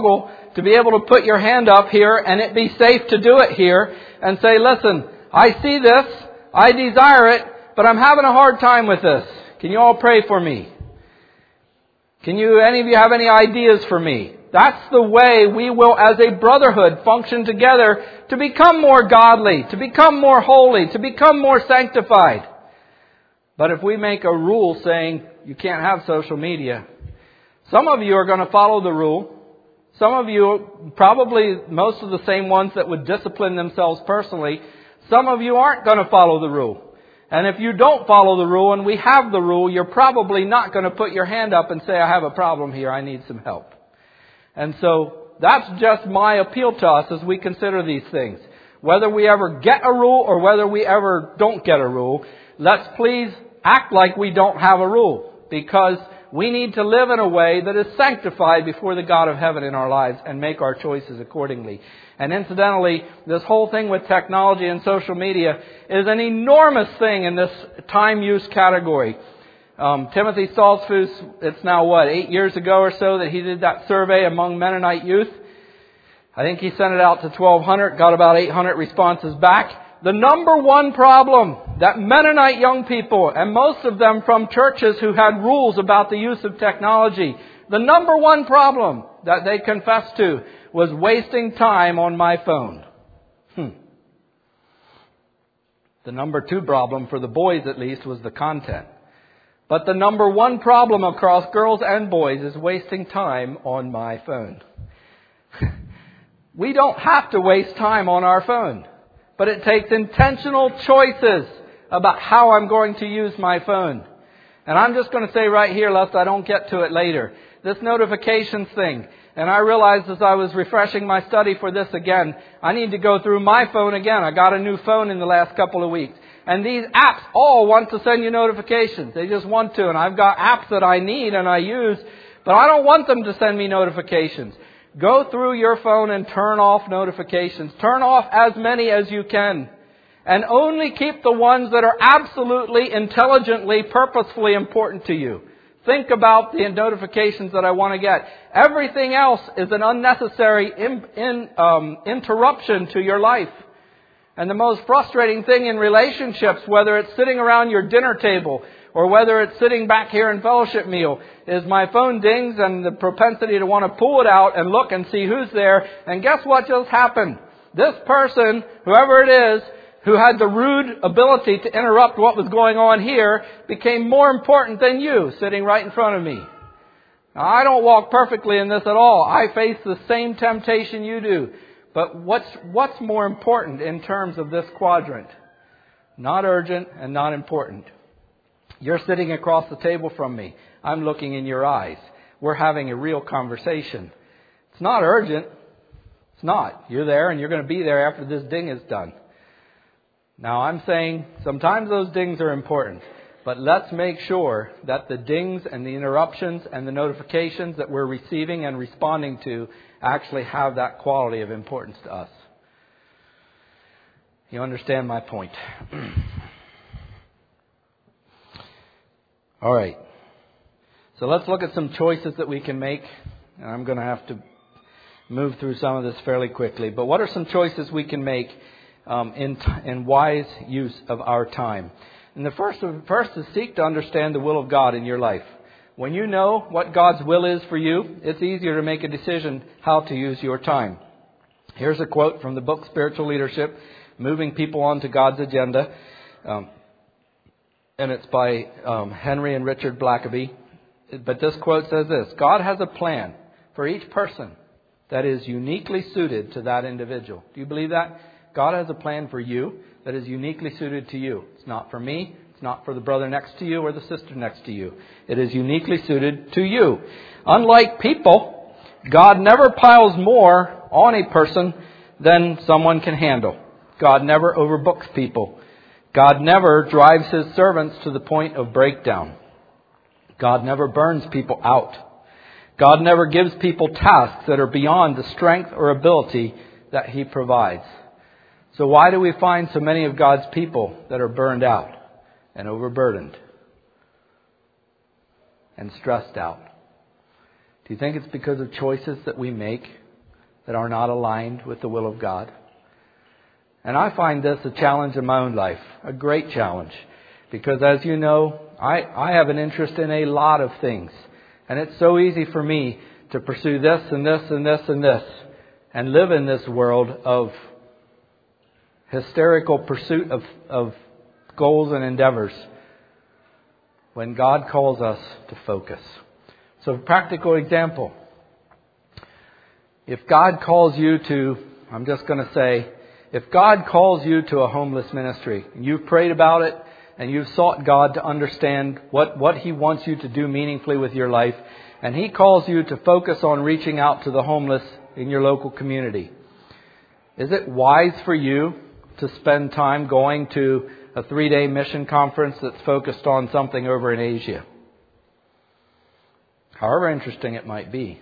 to be able to put your hand up here and it be safe to do it here and say, listen, I see this, I desire it, but I'm having a hard time with this. Can you all pray for me? Any of you have any ideas for me? That's the way we will, as a brotherhood, function together to become more godly, to become more holy, to become more sanctified. But if we make a rule saying you can't have social media, some of you are going to follow the rule. Some of you, probably most of the same ones that would discipline themselves personally, some of you aren't going to follow the rule. And if you don't follow the rule and we have the rule, you're probably not going to put your hand up and say, I have a problem here, I need some help. And so that's just my appeal to us as we consider these things. Whether we ever get a rule or whether we ever don't get a rule, let's please act like we don't have a rule, because we need to live in a way that is sanctified before the God of heaven in our lives and make our choices accordingly. And incidentally, this whole thing with technology and social media is an enormous thing in this time use category. Timothy Salzfuss, it's now 8 years ago or so that he did that survey among Mennonite youth. I think he sent it out to 1,200, got about 800 responses back. The number one problem that Mennonite young people, and most of them from churches who had rules about the use of technology, the number one problem that they confessed to was wasting time on my phone. The number two problem, for the boys at least, was the content. But the number one problem across girls and boys is wasting time on my phone. We don't have to waste time on our phone. But it takes intentional choices about how I'm going to use my phone. And I'm just going to say right here, lest I don't get to it later, this notifications thing. And I realized as I was refreshing my study for this again, I need to go through my phone again. I got a new phone in the last couple of weeks. And these apps all want to send you notifications. They just want to. And I've got apps that I need and I use, but I don't want them to send me notifications. Go through your phone and turn off notifications. Turn off as many as you can. And only keep the ones that are absolutely, intelligently, purposefully important to you. Think about the notifications that I want to get. Everything else is an unnecessary interruption to your life. And the most frustrating thing in relationships, whether it's sitting around your dinner table or whether it's sitting back here in fellowship meal, is my phone dings and the propensity to want to pull it out and look and see who's there. And guess what just happened? This person, whoever it is, who had the rude ability to interrupt what was going on here, became more important than you sitting right in front of me. Now, I don't walk perfectly in this at all. I face the same temptation you do. But what's more important in terms of this quadrant? Not urgent and not important. You're sitting across the table from me. I'm looking in your eyes. We're having a real conversation. It's not urgent. It's not. You're there and you're going to be there after this ding is done. Now I'm saying sometimes those dings are important. But let's make sure that the dings and the interruptions and the notifications that we're receiving and responding to actually have that quality of importance to us. You understand my point? All right. So let's look at some choices that we can make. And I'm going to have to move through some of this fairly quickly. But what are some choices we can make in wise use of our time? And the first is seek to understand the will of God in your life. When you know what God's will is for you, it's easier to make a decision how to use your time. Here's a quote from the book Spiritual Leadership, Moving People Onto God's Agenda. And it's by Henry and Richard Blackaby. But this quote says this: God has a plan for each person that is uniquely suited to that individual. Do you believe that? God has a plan for you that is uniquely suited to you. It's not for me. It's not for the brother next to you or the sister next to you. It is uniquely suited to you. Unlike people, God never piles more on a person than someone can handle. God never overbooks people. God never drives His servants to the point of breakdown. God never burns people out. God never gives people tasks that are beyond the strength or ability that He provides. So why do we find so many of God's people that are burned out and overburdened and stressed out? Do you think it's because of choices that we make that are not aligned with the will of God. And I find this a challenge in my own life, a great challenge. Because as you know, I have an interest in a lot of things. And it's so easy for me to pursue this and this and this and this. And live in this world of hysterical pursuit of goals and endeavors. When God calls us to focus. So a practical example. If God calls you to, I'm just going to say, if God calls you to a homeless ministry, and you've prayed about it, and you've sought God to understand what He wants you to do meaningfully with your life, and He calls you to focus on reaching out to the homeless in your local community, is it wise for you to spend time going to a 3-day mission conference that's focused on something over in Asia? However interesting it might be.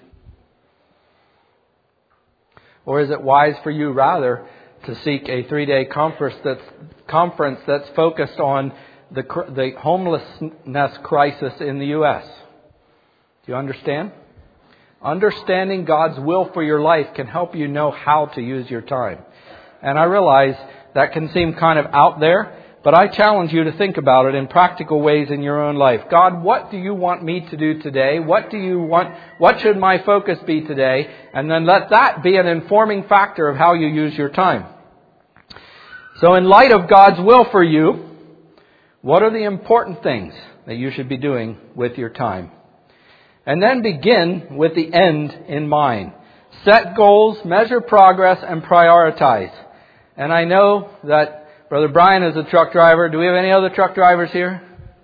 Or is it wise for you rather to seek a 3-day conference that's focused on the homelessness crisis in the U.S.? Do you understand? Understanding God's will for your life can help you know how to use your time. And I realize that can seem kind of out there, but I challenge you to think about it in practical ways in your own life. God, what do you want me to do today? What should my focus be today? And then let that be an informing factor of how you use your time. So in light of God's will for you, what are the important things that you should be doing with your time? And then begin with the end in mind. Set goals, measure progress, and prioritize. And I know that Brother Brian is a truck driver. Do we have any other truck drivers here?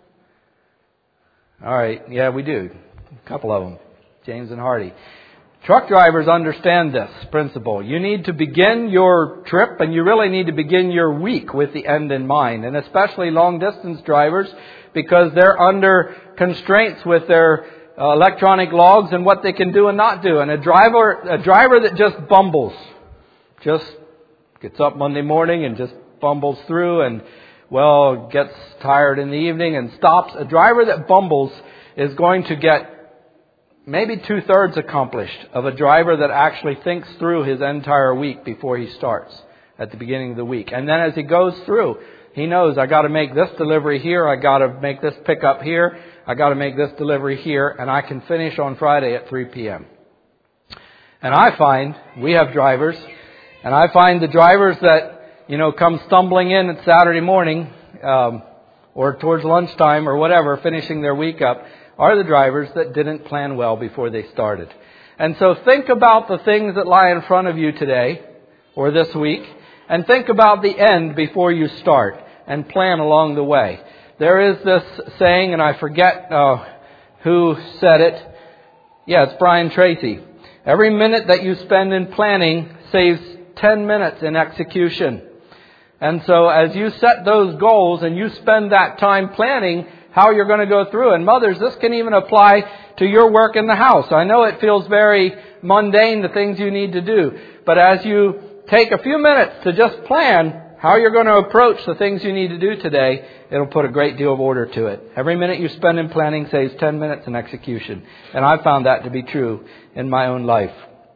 All right. Yeah, we do. A couple of them. James and Hardy. Truck drivers understand this principle. You need to begin your trip and you really need to begin your week with the end in mind. And especially long distance drivers, because they're under constraints with their electronic logs and what they can do and not do. And a driver that just bumbles, just gets up Monday morning and just bumbles through and, well, gets tired in the evening and stops. A driver that bumbles is going to get maybe 2/3 accomplished of a driver that actually thinks through his entire week before he starts at the beginning of the week. And then as he goes through, he knows, I got to make this delivery here, I got to make this pickup here, I got to make this delivery here, and I can finish on Friday at 3 p.m. And I find, we have drivers, and I find the drivers that come stumbling in at Saturday morning or towards lunchtime or whatever, finishing their week up, are the drivers that didn't plan well before they started. And so think about the things that lie in front of you today or this week, and think about the end before you start, and plan along the way. There is this saying, and I forget who said it. Yeah, it's Brian Tracy. Every minute that you spend in planning saves 10 minutes in execution. And so as you set those goals and you spend that time planning how you're going to go through, and mothers, this can even apply to your work in the house. I know it feels very mundane, the things you need to do, but as you take a few minutes to just plan how you're going to approach the things you need to do today, it'll put a great deal of order to it. Every minute you spend in planning saves 10 minutes in execution. And I've found that to be true in my own life.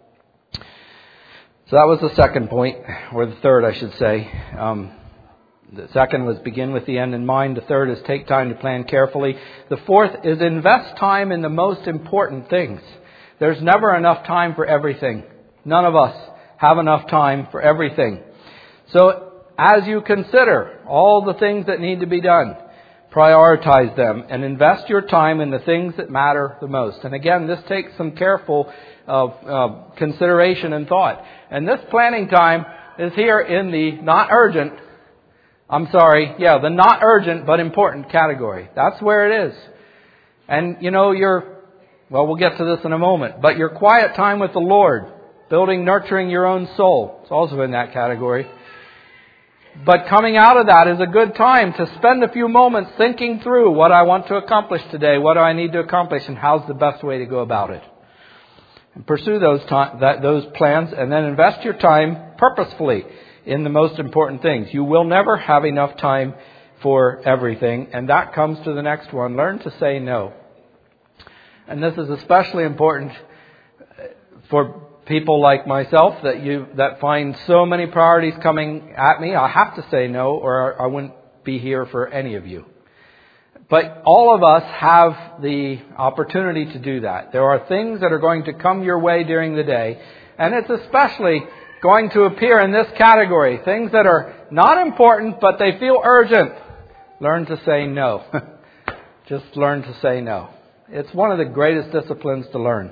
So that was the second point, or the third, I should say. The second was begin with the end in mind. The third is take time to plan carefully. The fourth is invest time in the most important things. There's never enough time for everything. None of us have enough time for everything. So as you consider all the things that need to be done, prioritize them and invest your time in the things that matter the most. And again, this takes some careful consideration and thought. And this planning time is here in the not urgent, the not urgent but important category. That's where it is. And we'll get to this in a moment, but your quiet time with the Lord, nurturing your own soul, it's also in that category. But coming out of that is a good time to spend a few moments thinking through what I want to accomplish today, what do I need to accomplish, and how's the best way to go about it. And pursue those plans, and then invest your time purposefully in the most important things. You will never have enough time for everything, and that comes to the next one. Learn to say no. And this is especially important for people like myself that find so many priorities coming at me, I have to say no, or I wouldn't be here for any of you. But all of us have the opportunity to do that. There are things that are going to come your way during the day, and it's especially going to appear in this category. Things that are not important, but they feel urgent. Learn to say no. Just learn to say no. It's one of the greatest disciplines to learn.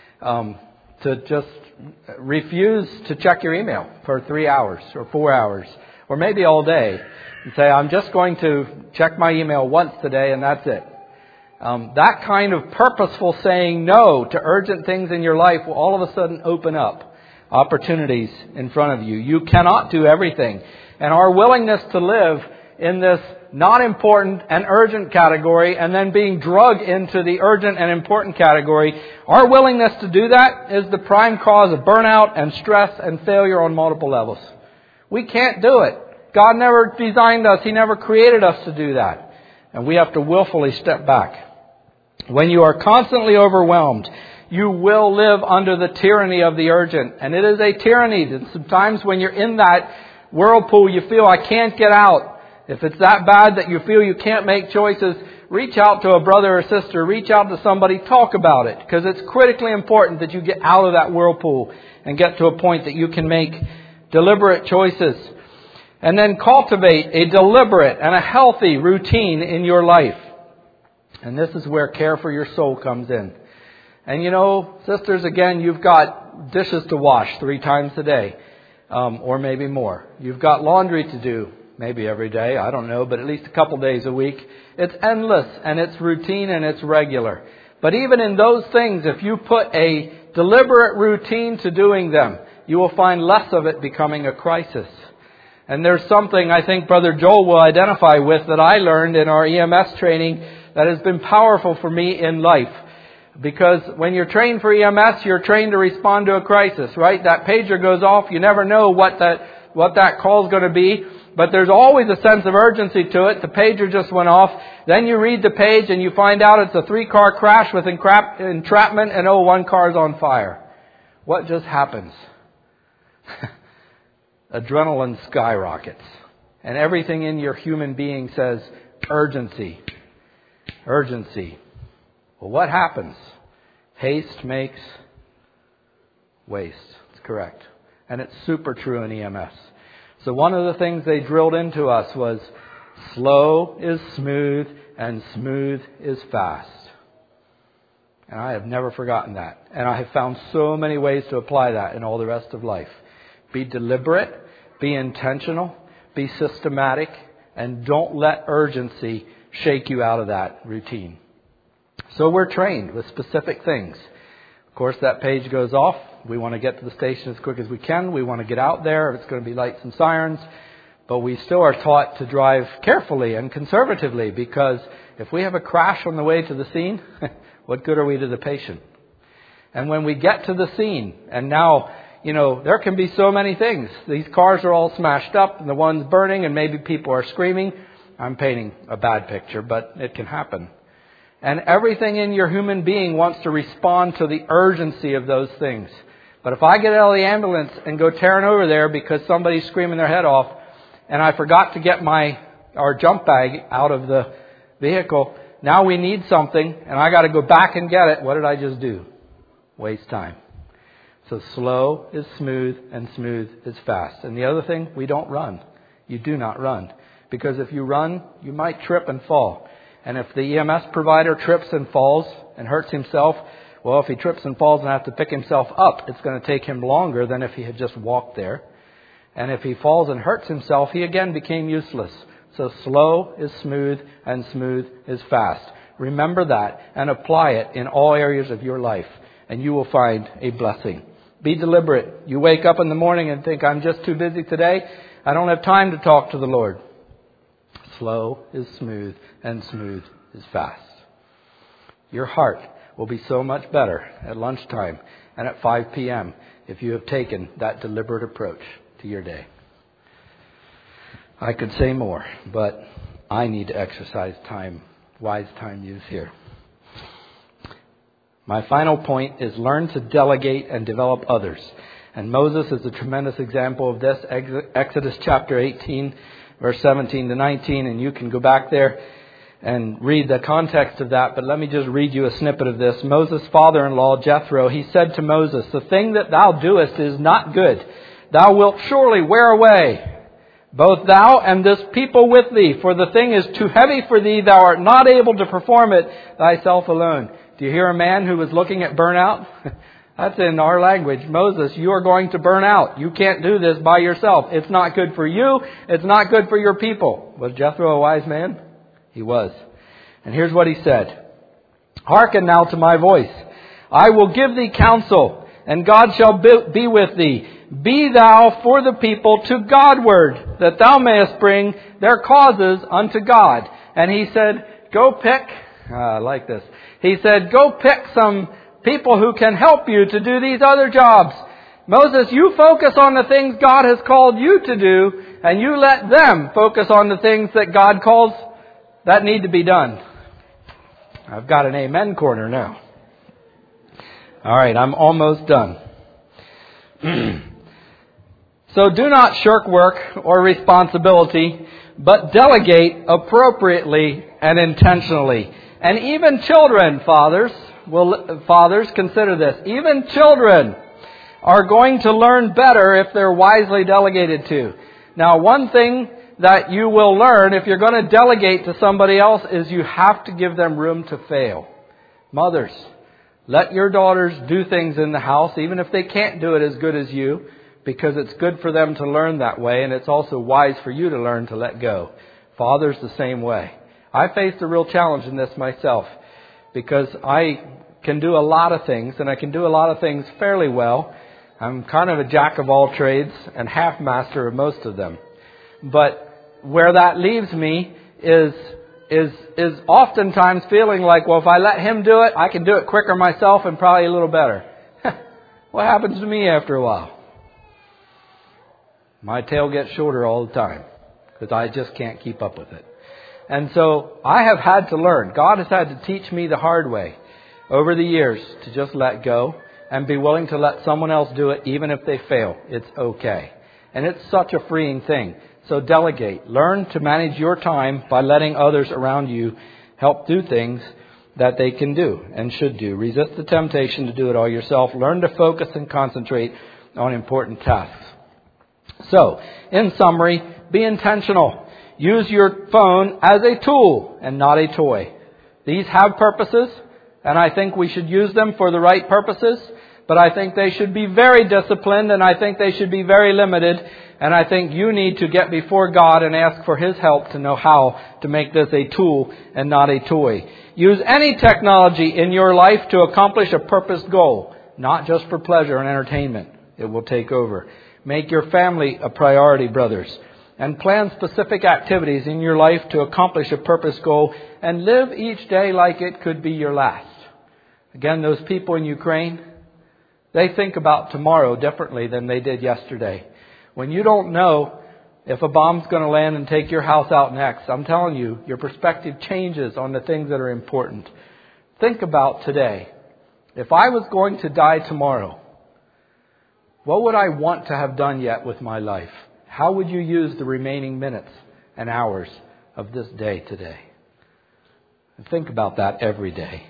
To just refuse to check your email for 3 hours or 4 hours or maybe all day and say, I'm just going to check my email once today and that's it. That kind of purposeful saying no to urgent things in your life will all of a sudden open up opportunities in front of you. You cannot do everything. And our willingness to live in this not important and urgent category and then being drugged into the urgent and important category, our willingness to do that is the prime cause of burnout and stress and failure on multiple levels. We can't do it. God never designed us. He never created us to do that. And we have to willfully step back. When you are constantly overwhelmed, you will live under the tyranny of the urgent. And it is a tyranny. Sometimes when you're in that whirlpool, you feel, I can't get out. If it's that bad that you feel you can't make choices, reach out to a brother or sister. Reach out to somebody. Talk about it. Because it's critically important that you get out of that whirlpool and get to a point that you can make deliberate choices. And then cultivate a deliberate and a healthy routine in your life. And this is where care for your soul comes in. And you know, sisters, again, you've got dishes to wash 3 times a day. Or maybe more. You've got laundry to do. Maybe every day, I don't know, but at least a couple days a week. It's endless and it's routine and it's regular. But even in those things, if you put a deliberate routine to doing them, you will find less of it becoming a crisis. And there's something I think Brother Joel will identify with that I learned in our EMS training that has been powerful for me in life. Because when you're trained for EMS, you're trained to respond to a crisis, right? That pager goes off. You never know what that call is going to be. But there's always a sense of urgency to it. The pager just went off. Then you read the page and you find out it's a 3-car crash with entrapment and 1 car's on fire. What just happens? Adrenaline skyrockets. And everything in your human being says urgency. Urgency. Well, what happens? Haste makes waste. It's correct. And it's super true in EMS. So one of the things they drilled into us was slow is smooth and smooth is fast. And I have never forgotten that. And I have found so many ways to apply that in all the rest of life. Be deliberate, be intentional, be systematic, and don't let urgency shake you out of that routine. So we're trained with specific things. Of course, that page goes off. We want to get to the station as quick as we can. We want to get out there if it's going to be lights and sirens. But we still are taught to drive carefully and conservatively, because if we have a crash on the way to the scene, what good are we to the patient? And when we get to the scene, and now, you know, there can be so many things. These cars are all smashed up and the one's burning and maybe people are screaming. I'm painting a bad picture, but it can happen. And everything in your human being wants to respond to the urgency of those things. But if I get out of the ambulance and go tearing over there because somebody's screaming their head off and I forgot to get our jump bag out of the vehicle, now we need something and I got to go back and get it. What did I just do? Waste time. So slow is smooth and smooth is fast. And the other thing, we don't run. You do not run. Because if you run, you might trip and fall. And if the EMS provider trips and falls and hurts himself, well, if he trips and falls and has to pick himself up, it's going to take him longer than if he had just walked there. And if he falls and hurts himself, he again became useless. So slow is smooth and smooth is fast. Remember that and apply it in all areas of your life, and you will find a blessing. Be deliberate. You wake up in the morning and think, I'm just too busy today. I don't have time to talk to the Lord. Slow is smooth and smooth is fast. Your heart will be so much better at lunchtime and at 5 p.m. if you have taken that deliberate approach to your day. I could say more, but I need to exercise time, wise time use here. My final point is learn to delegate and develop others. And Moses is a tremendous example of this. Exodus chapter 18, verse 17 to 19. And you can go back there and read the context of that. But let me just read you a snippet of this. Moses' father-in-law, Jethro, he said to Moses, "The thing that thou doest is not good. Thou wilt surely wear away, both thou and this people with thee. For the thing is too heavy for thee. Thou art not able to perform it thyself alone." Do you hear a man who was looking at burnout? That's in our language. Moses, you are going to burn out. You can't do this by yourself. It's not good for you. It's not good for your people. Was Jethro a wise man? He was. And here's what he said. "Hearken now to my voice. I will give thee counsel, and God shall be with thee. Be thou for the people to Godward, that thou mayest bring their causes unto God." And he said, go pick, I like this. He said, go pick some people who can help you to do these other jobs. Moses, you focus on the things God has called you to do, and you let them focus on the things that God calls that need to be done. I've got an amen corner now. All right, I'm almost done. So do not shirk work or responsibility, but delegate appropriately and intentionally. And even children, fathers, consider this. Even children are going to learn better if they're wisely delegated to. Now, one thing that you will learn if you're going to delegate to somebody else is you have to give them room to fail. Mothers, let your daughters do things in the house, even if they can't do it as good as you, because it's good for them to learn that way, and it's also wise for you to learn to let go. Fathers, the same way. I faced a real challenge in this myself, because I can do a lot of things, and I can do a lot of things fairly well. I'm kind of a jack of all trades and half master of most of them. But where that leaves me is oftentimes feeling like, well, if I let him do it, I can do it quicker myself and probably a little better. What happens to me after a while? My tail gets shorter all the time because I just can't keep up with it. And so I have had to learn. God has had to teach me the hard way over the years to just let go and be willing to let someone else do it even if they fail. It's okay. And it's such a freeing thing. So delegate. Learn to manage your time by letting others around you help do things that they can do and should do. Resist the temptation to do it all yourself. Learn to focus and concentrate on important tasks. So, in summary, be intentional. Use your phone as a tool and not a toy. These have purposes, and I think we should use them for the right purposes, but I think they should be very disciplined, and I think they should be very limited, and I think you need to get before God and ask for His help to know how to make this a tool and not a toy. Use any technology in your life to accomplish a purposed goal, not just for pleasure and entertainment. It will take over. Make your family a priority, brothers, and plan specific activities in your life to accomplish a purpose goal, and live each day like it could be your last. Again, those people in Ukraine, they think about tomorrow differently than they did yesterday. When you don't know if a bomb's going to land and take your house out next, I'm telling you, your perspective changes on the things that are important. Think about today. If I was going to die tomorrow, what would I want to have done yet with my life? How would you use the remaining minutes and hours of this day today? And think about that every day.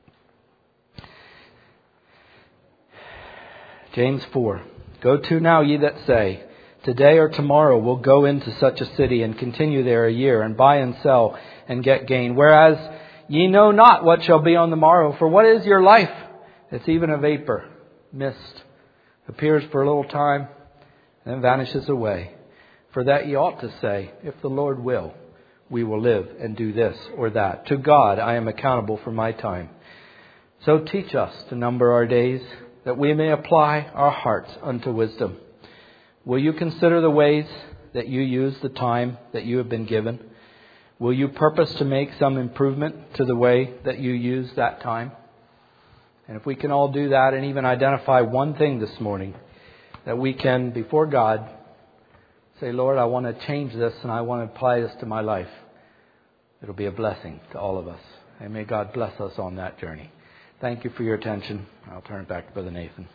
James 4. Go to now, ye that say, today or tomorrow we'll go into such a city and continue there a year, and buy and sell and get gain. Whereas ye know not what shall be on the morrow. For what is your life? It's even a vapor, mist, appears for a little time, and then vanishes away. For that ye ought to say, if the Lord will, we will live and do this or that. To God I am accountable for my time. So teach us to number our days, that we may apply our hearts unto wisdom. Will you consider the ways that you use the time that you have been given? Will you purpose to make some improvement to the way that you use that time? And if we can all do that and even identify one thing this morning that we can, before God, say, Lord, I want to change this and I want to apply this to my life, it'll be a blessing to all of us. And may God bless us on that journey. Thank you for your attention. I'll turn it back to Brother Nathan.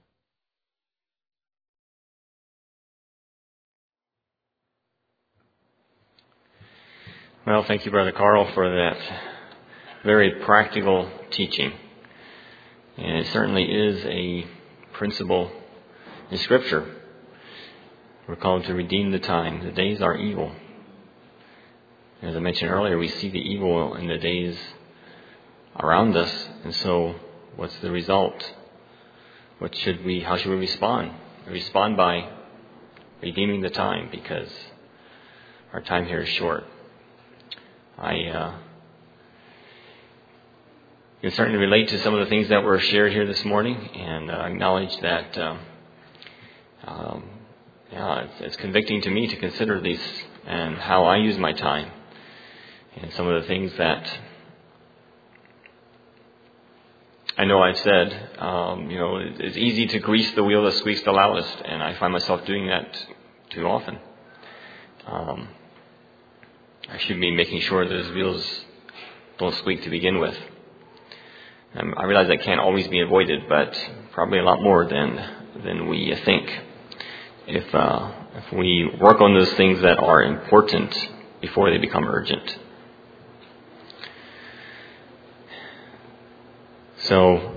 Well, thank you, Brother Carl, for that very practical teaching. And it certainly is a principle in Scripture. We're called to redeem the time. The days are evil. As I mentioned earlier, we see the evil in the days around us. And so, what's the result? How should we respond? We respond by redeeming the time, because our time here is short. I can certainly relate to some of the things that were shared here this morning, and acknowledge that it's convicting to me to consider these and how I use my time, and some of the things that I know I've said. It's easy to grease the wheel that squeaks the loudest, and I find myself doing that too often. I should be making sure that those wheels don't squeak to begin with. I realize that can't always be avoided, but probably a lot more than we think. If we work on those things that are important before they become urgent. So,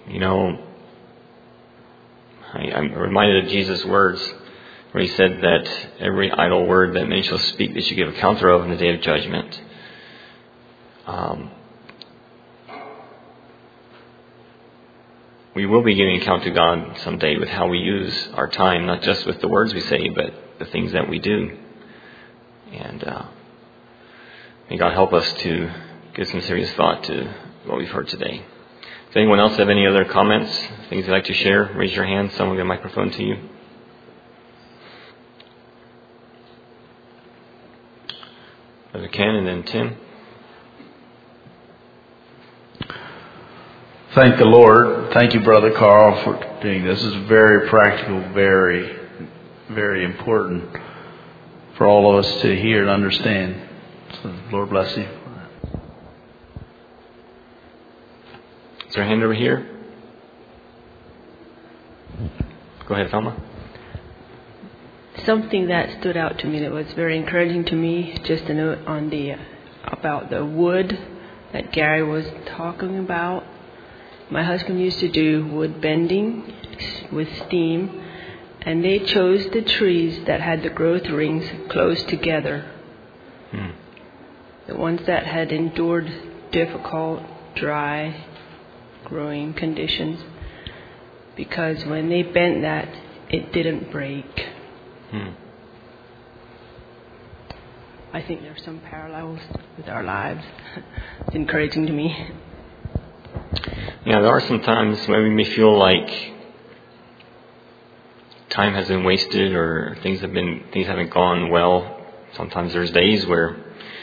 I'm reminded of Jesus' words, where he said that every idle word that men shall speak, they should give account thereof in the day of judgment. We will be giving account to God someday with how we use our time, not just with the words we say, but the things that we do. And may God help us to give some serious thought to what we've heard today. Does anyone else have any other comments, things you'd like to share? Raise your hand. Someone will get a microphone to you. Brother Ken, and then Tim. Thank the Lord. Thank you, Brother Carl, for doing this. This is very practical, very, very important for all of us to hear and understand. So, Lord bless you. Is there a hand over here? Go ahead, Thelma. Something that stood out to me that was very encouraging to me, just a note on about the wood that Gary was talking about. My husband used to do wood bending with steam, and they chose the trees that had the growth rings close together. The ones that had endured difficult, dry growing conditions, because when they bent that, it didn't break. I think there's some parallels with our lives. It's encouraging to me. Yeah, there are some times when we may feel like time has been wasted, or things haven't gone well. Sometimes there's days where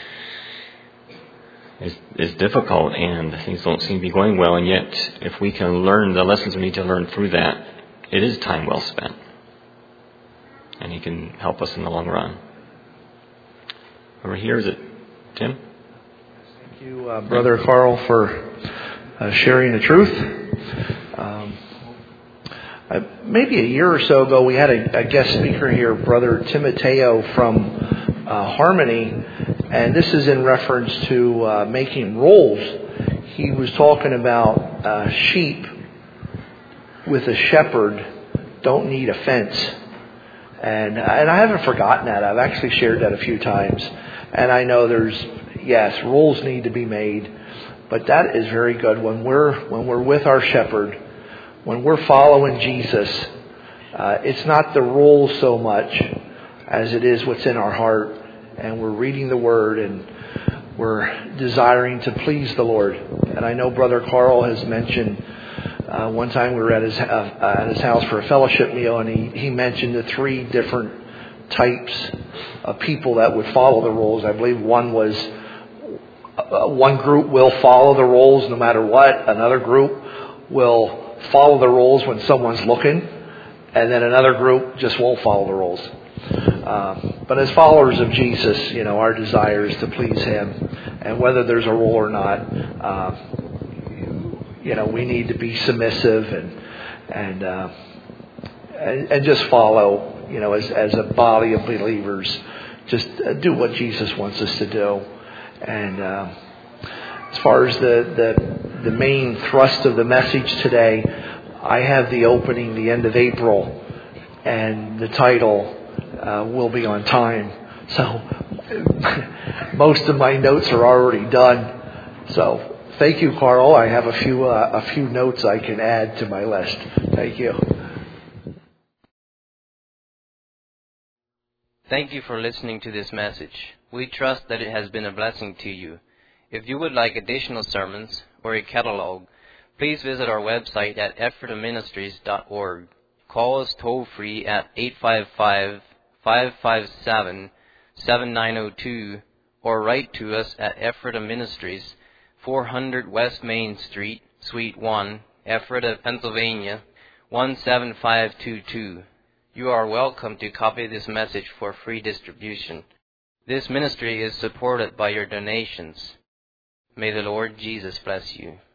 it's difficult and things don't seem to be going well, and yet if we can learn the lessons we need to learn through that, it is time well spent. And He can help us in the long run. Over here, is it Tim? Thank you, Brother Carl, for sharing the truth. Maybe a year or so ago, we had a guest speaker here, Brother Timoteo from Harmony, and this is in reference to making rolls. He was talking about sheep with a shepherd don't need a fence. And I haven't forgotten that. I've actually shared that a few times. And I know rules need to be made. But that is very good. When we're with our shepherd, when we're following Jesus, it's not the rules so much as it is what's in our heart. And we're reading the Word and we're desiring to please the Lord. And I know Brother Carl has mentioned one time we were at his house for a fellowship meal, and he mentioned the 3 different types of people that would follow the rules. I believe one group will follow the rules no matter what. Another group will follow the rules when someone's looking, and then another group just won't follow the rules. But as followers of Jesus, our desire is to please Him, and whether there's a rule or not, we need to be submissive and just follow, as a body of believers, just do what Jesus wants us to do. And as far as the main thrust of the message today, I have the opening the end of April, and the title will be on time. So most of my notes are already done. So thank you, Carl. I have a few notes I can add to my list. Thank you. Thank you for listening to this message. We trust that it has been a blessing to you. If you would like additional sermons or a catalog, please visit our website at ephrataministries.org. Call us toll-free at 855-557-7902 or write to us at Ephrata Ministries, 400 West Main Street, Suite 1, Ephrata, Pennsylvania, 17522. You are welcome to copy this message for free distribution. This ministry is supported by your donations. May the Lord Jesus bless you.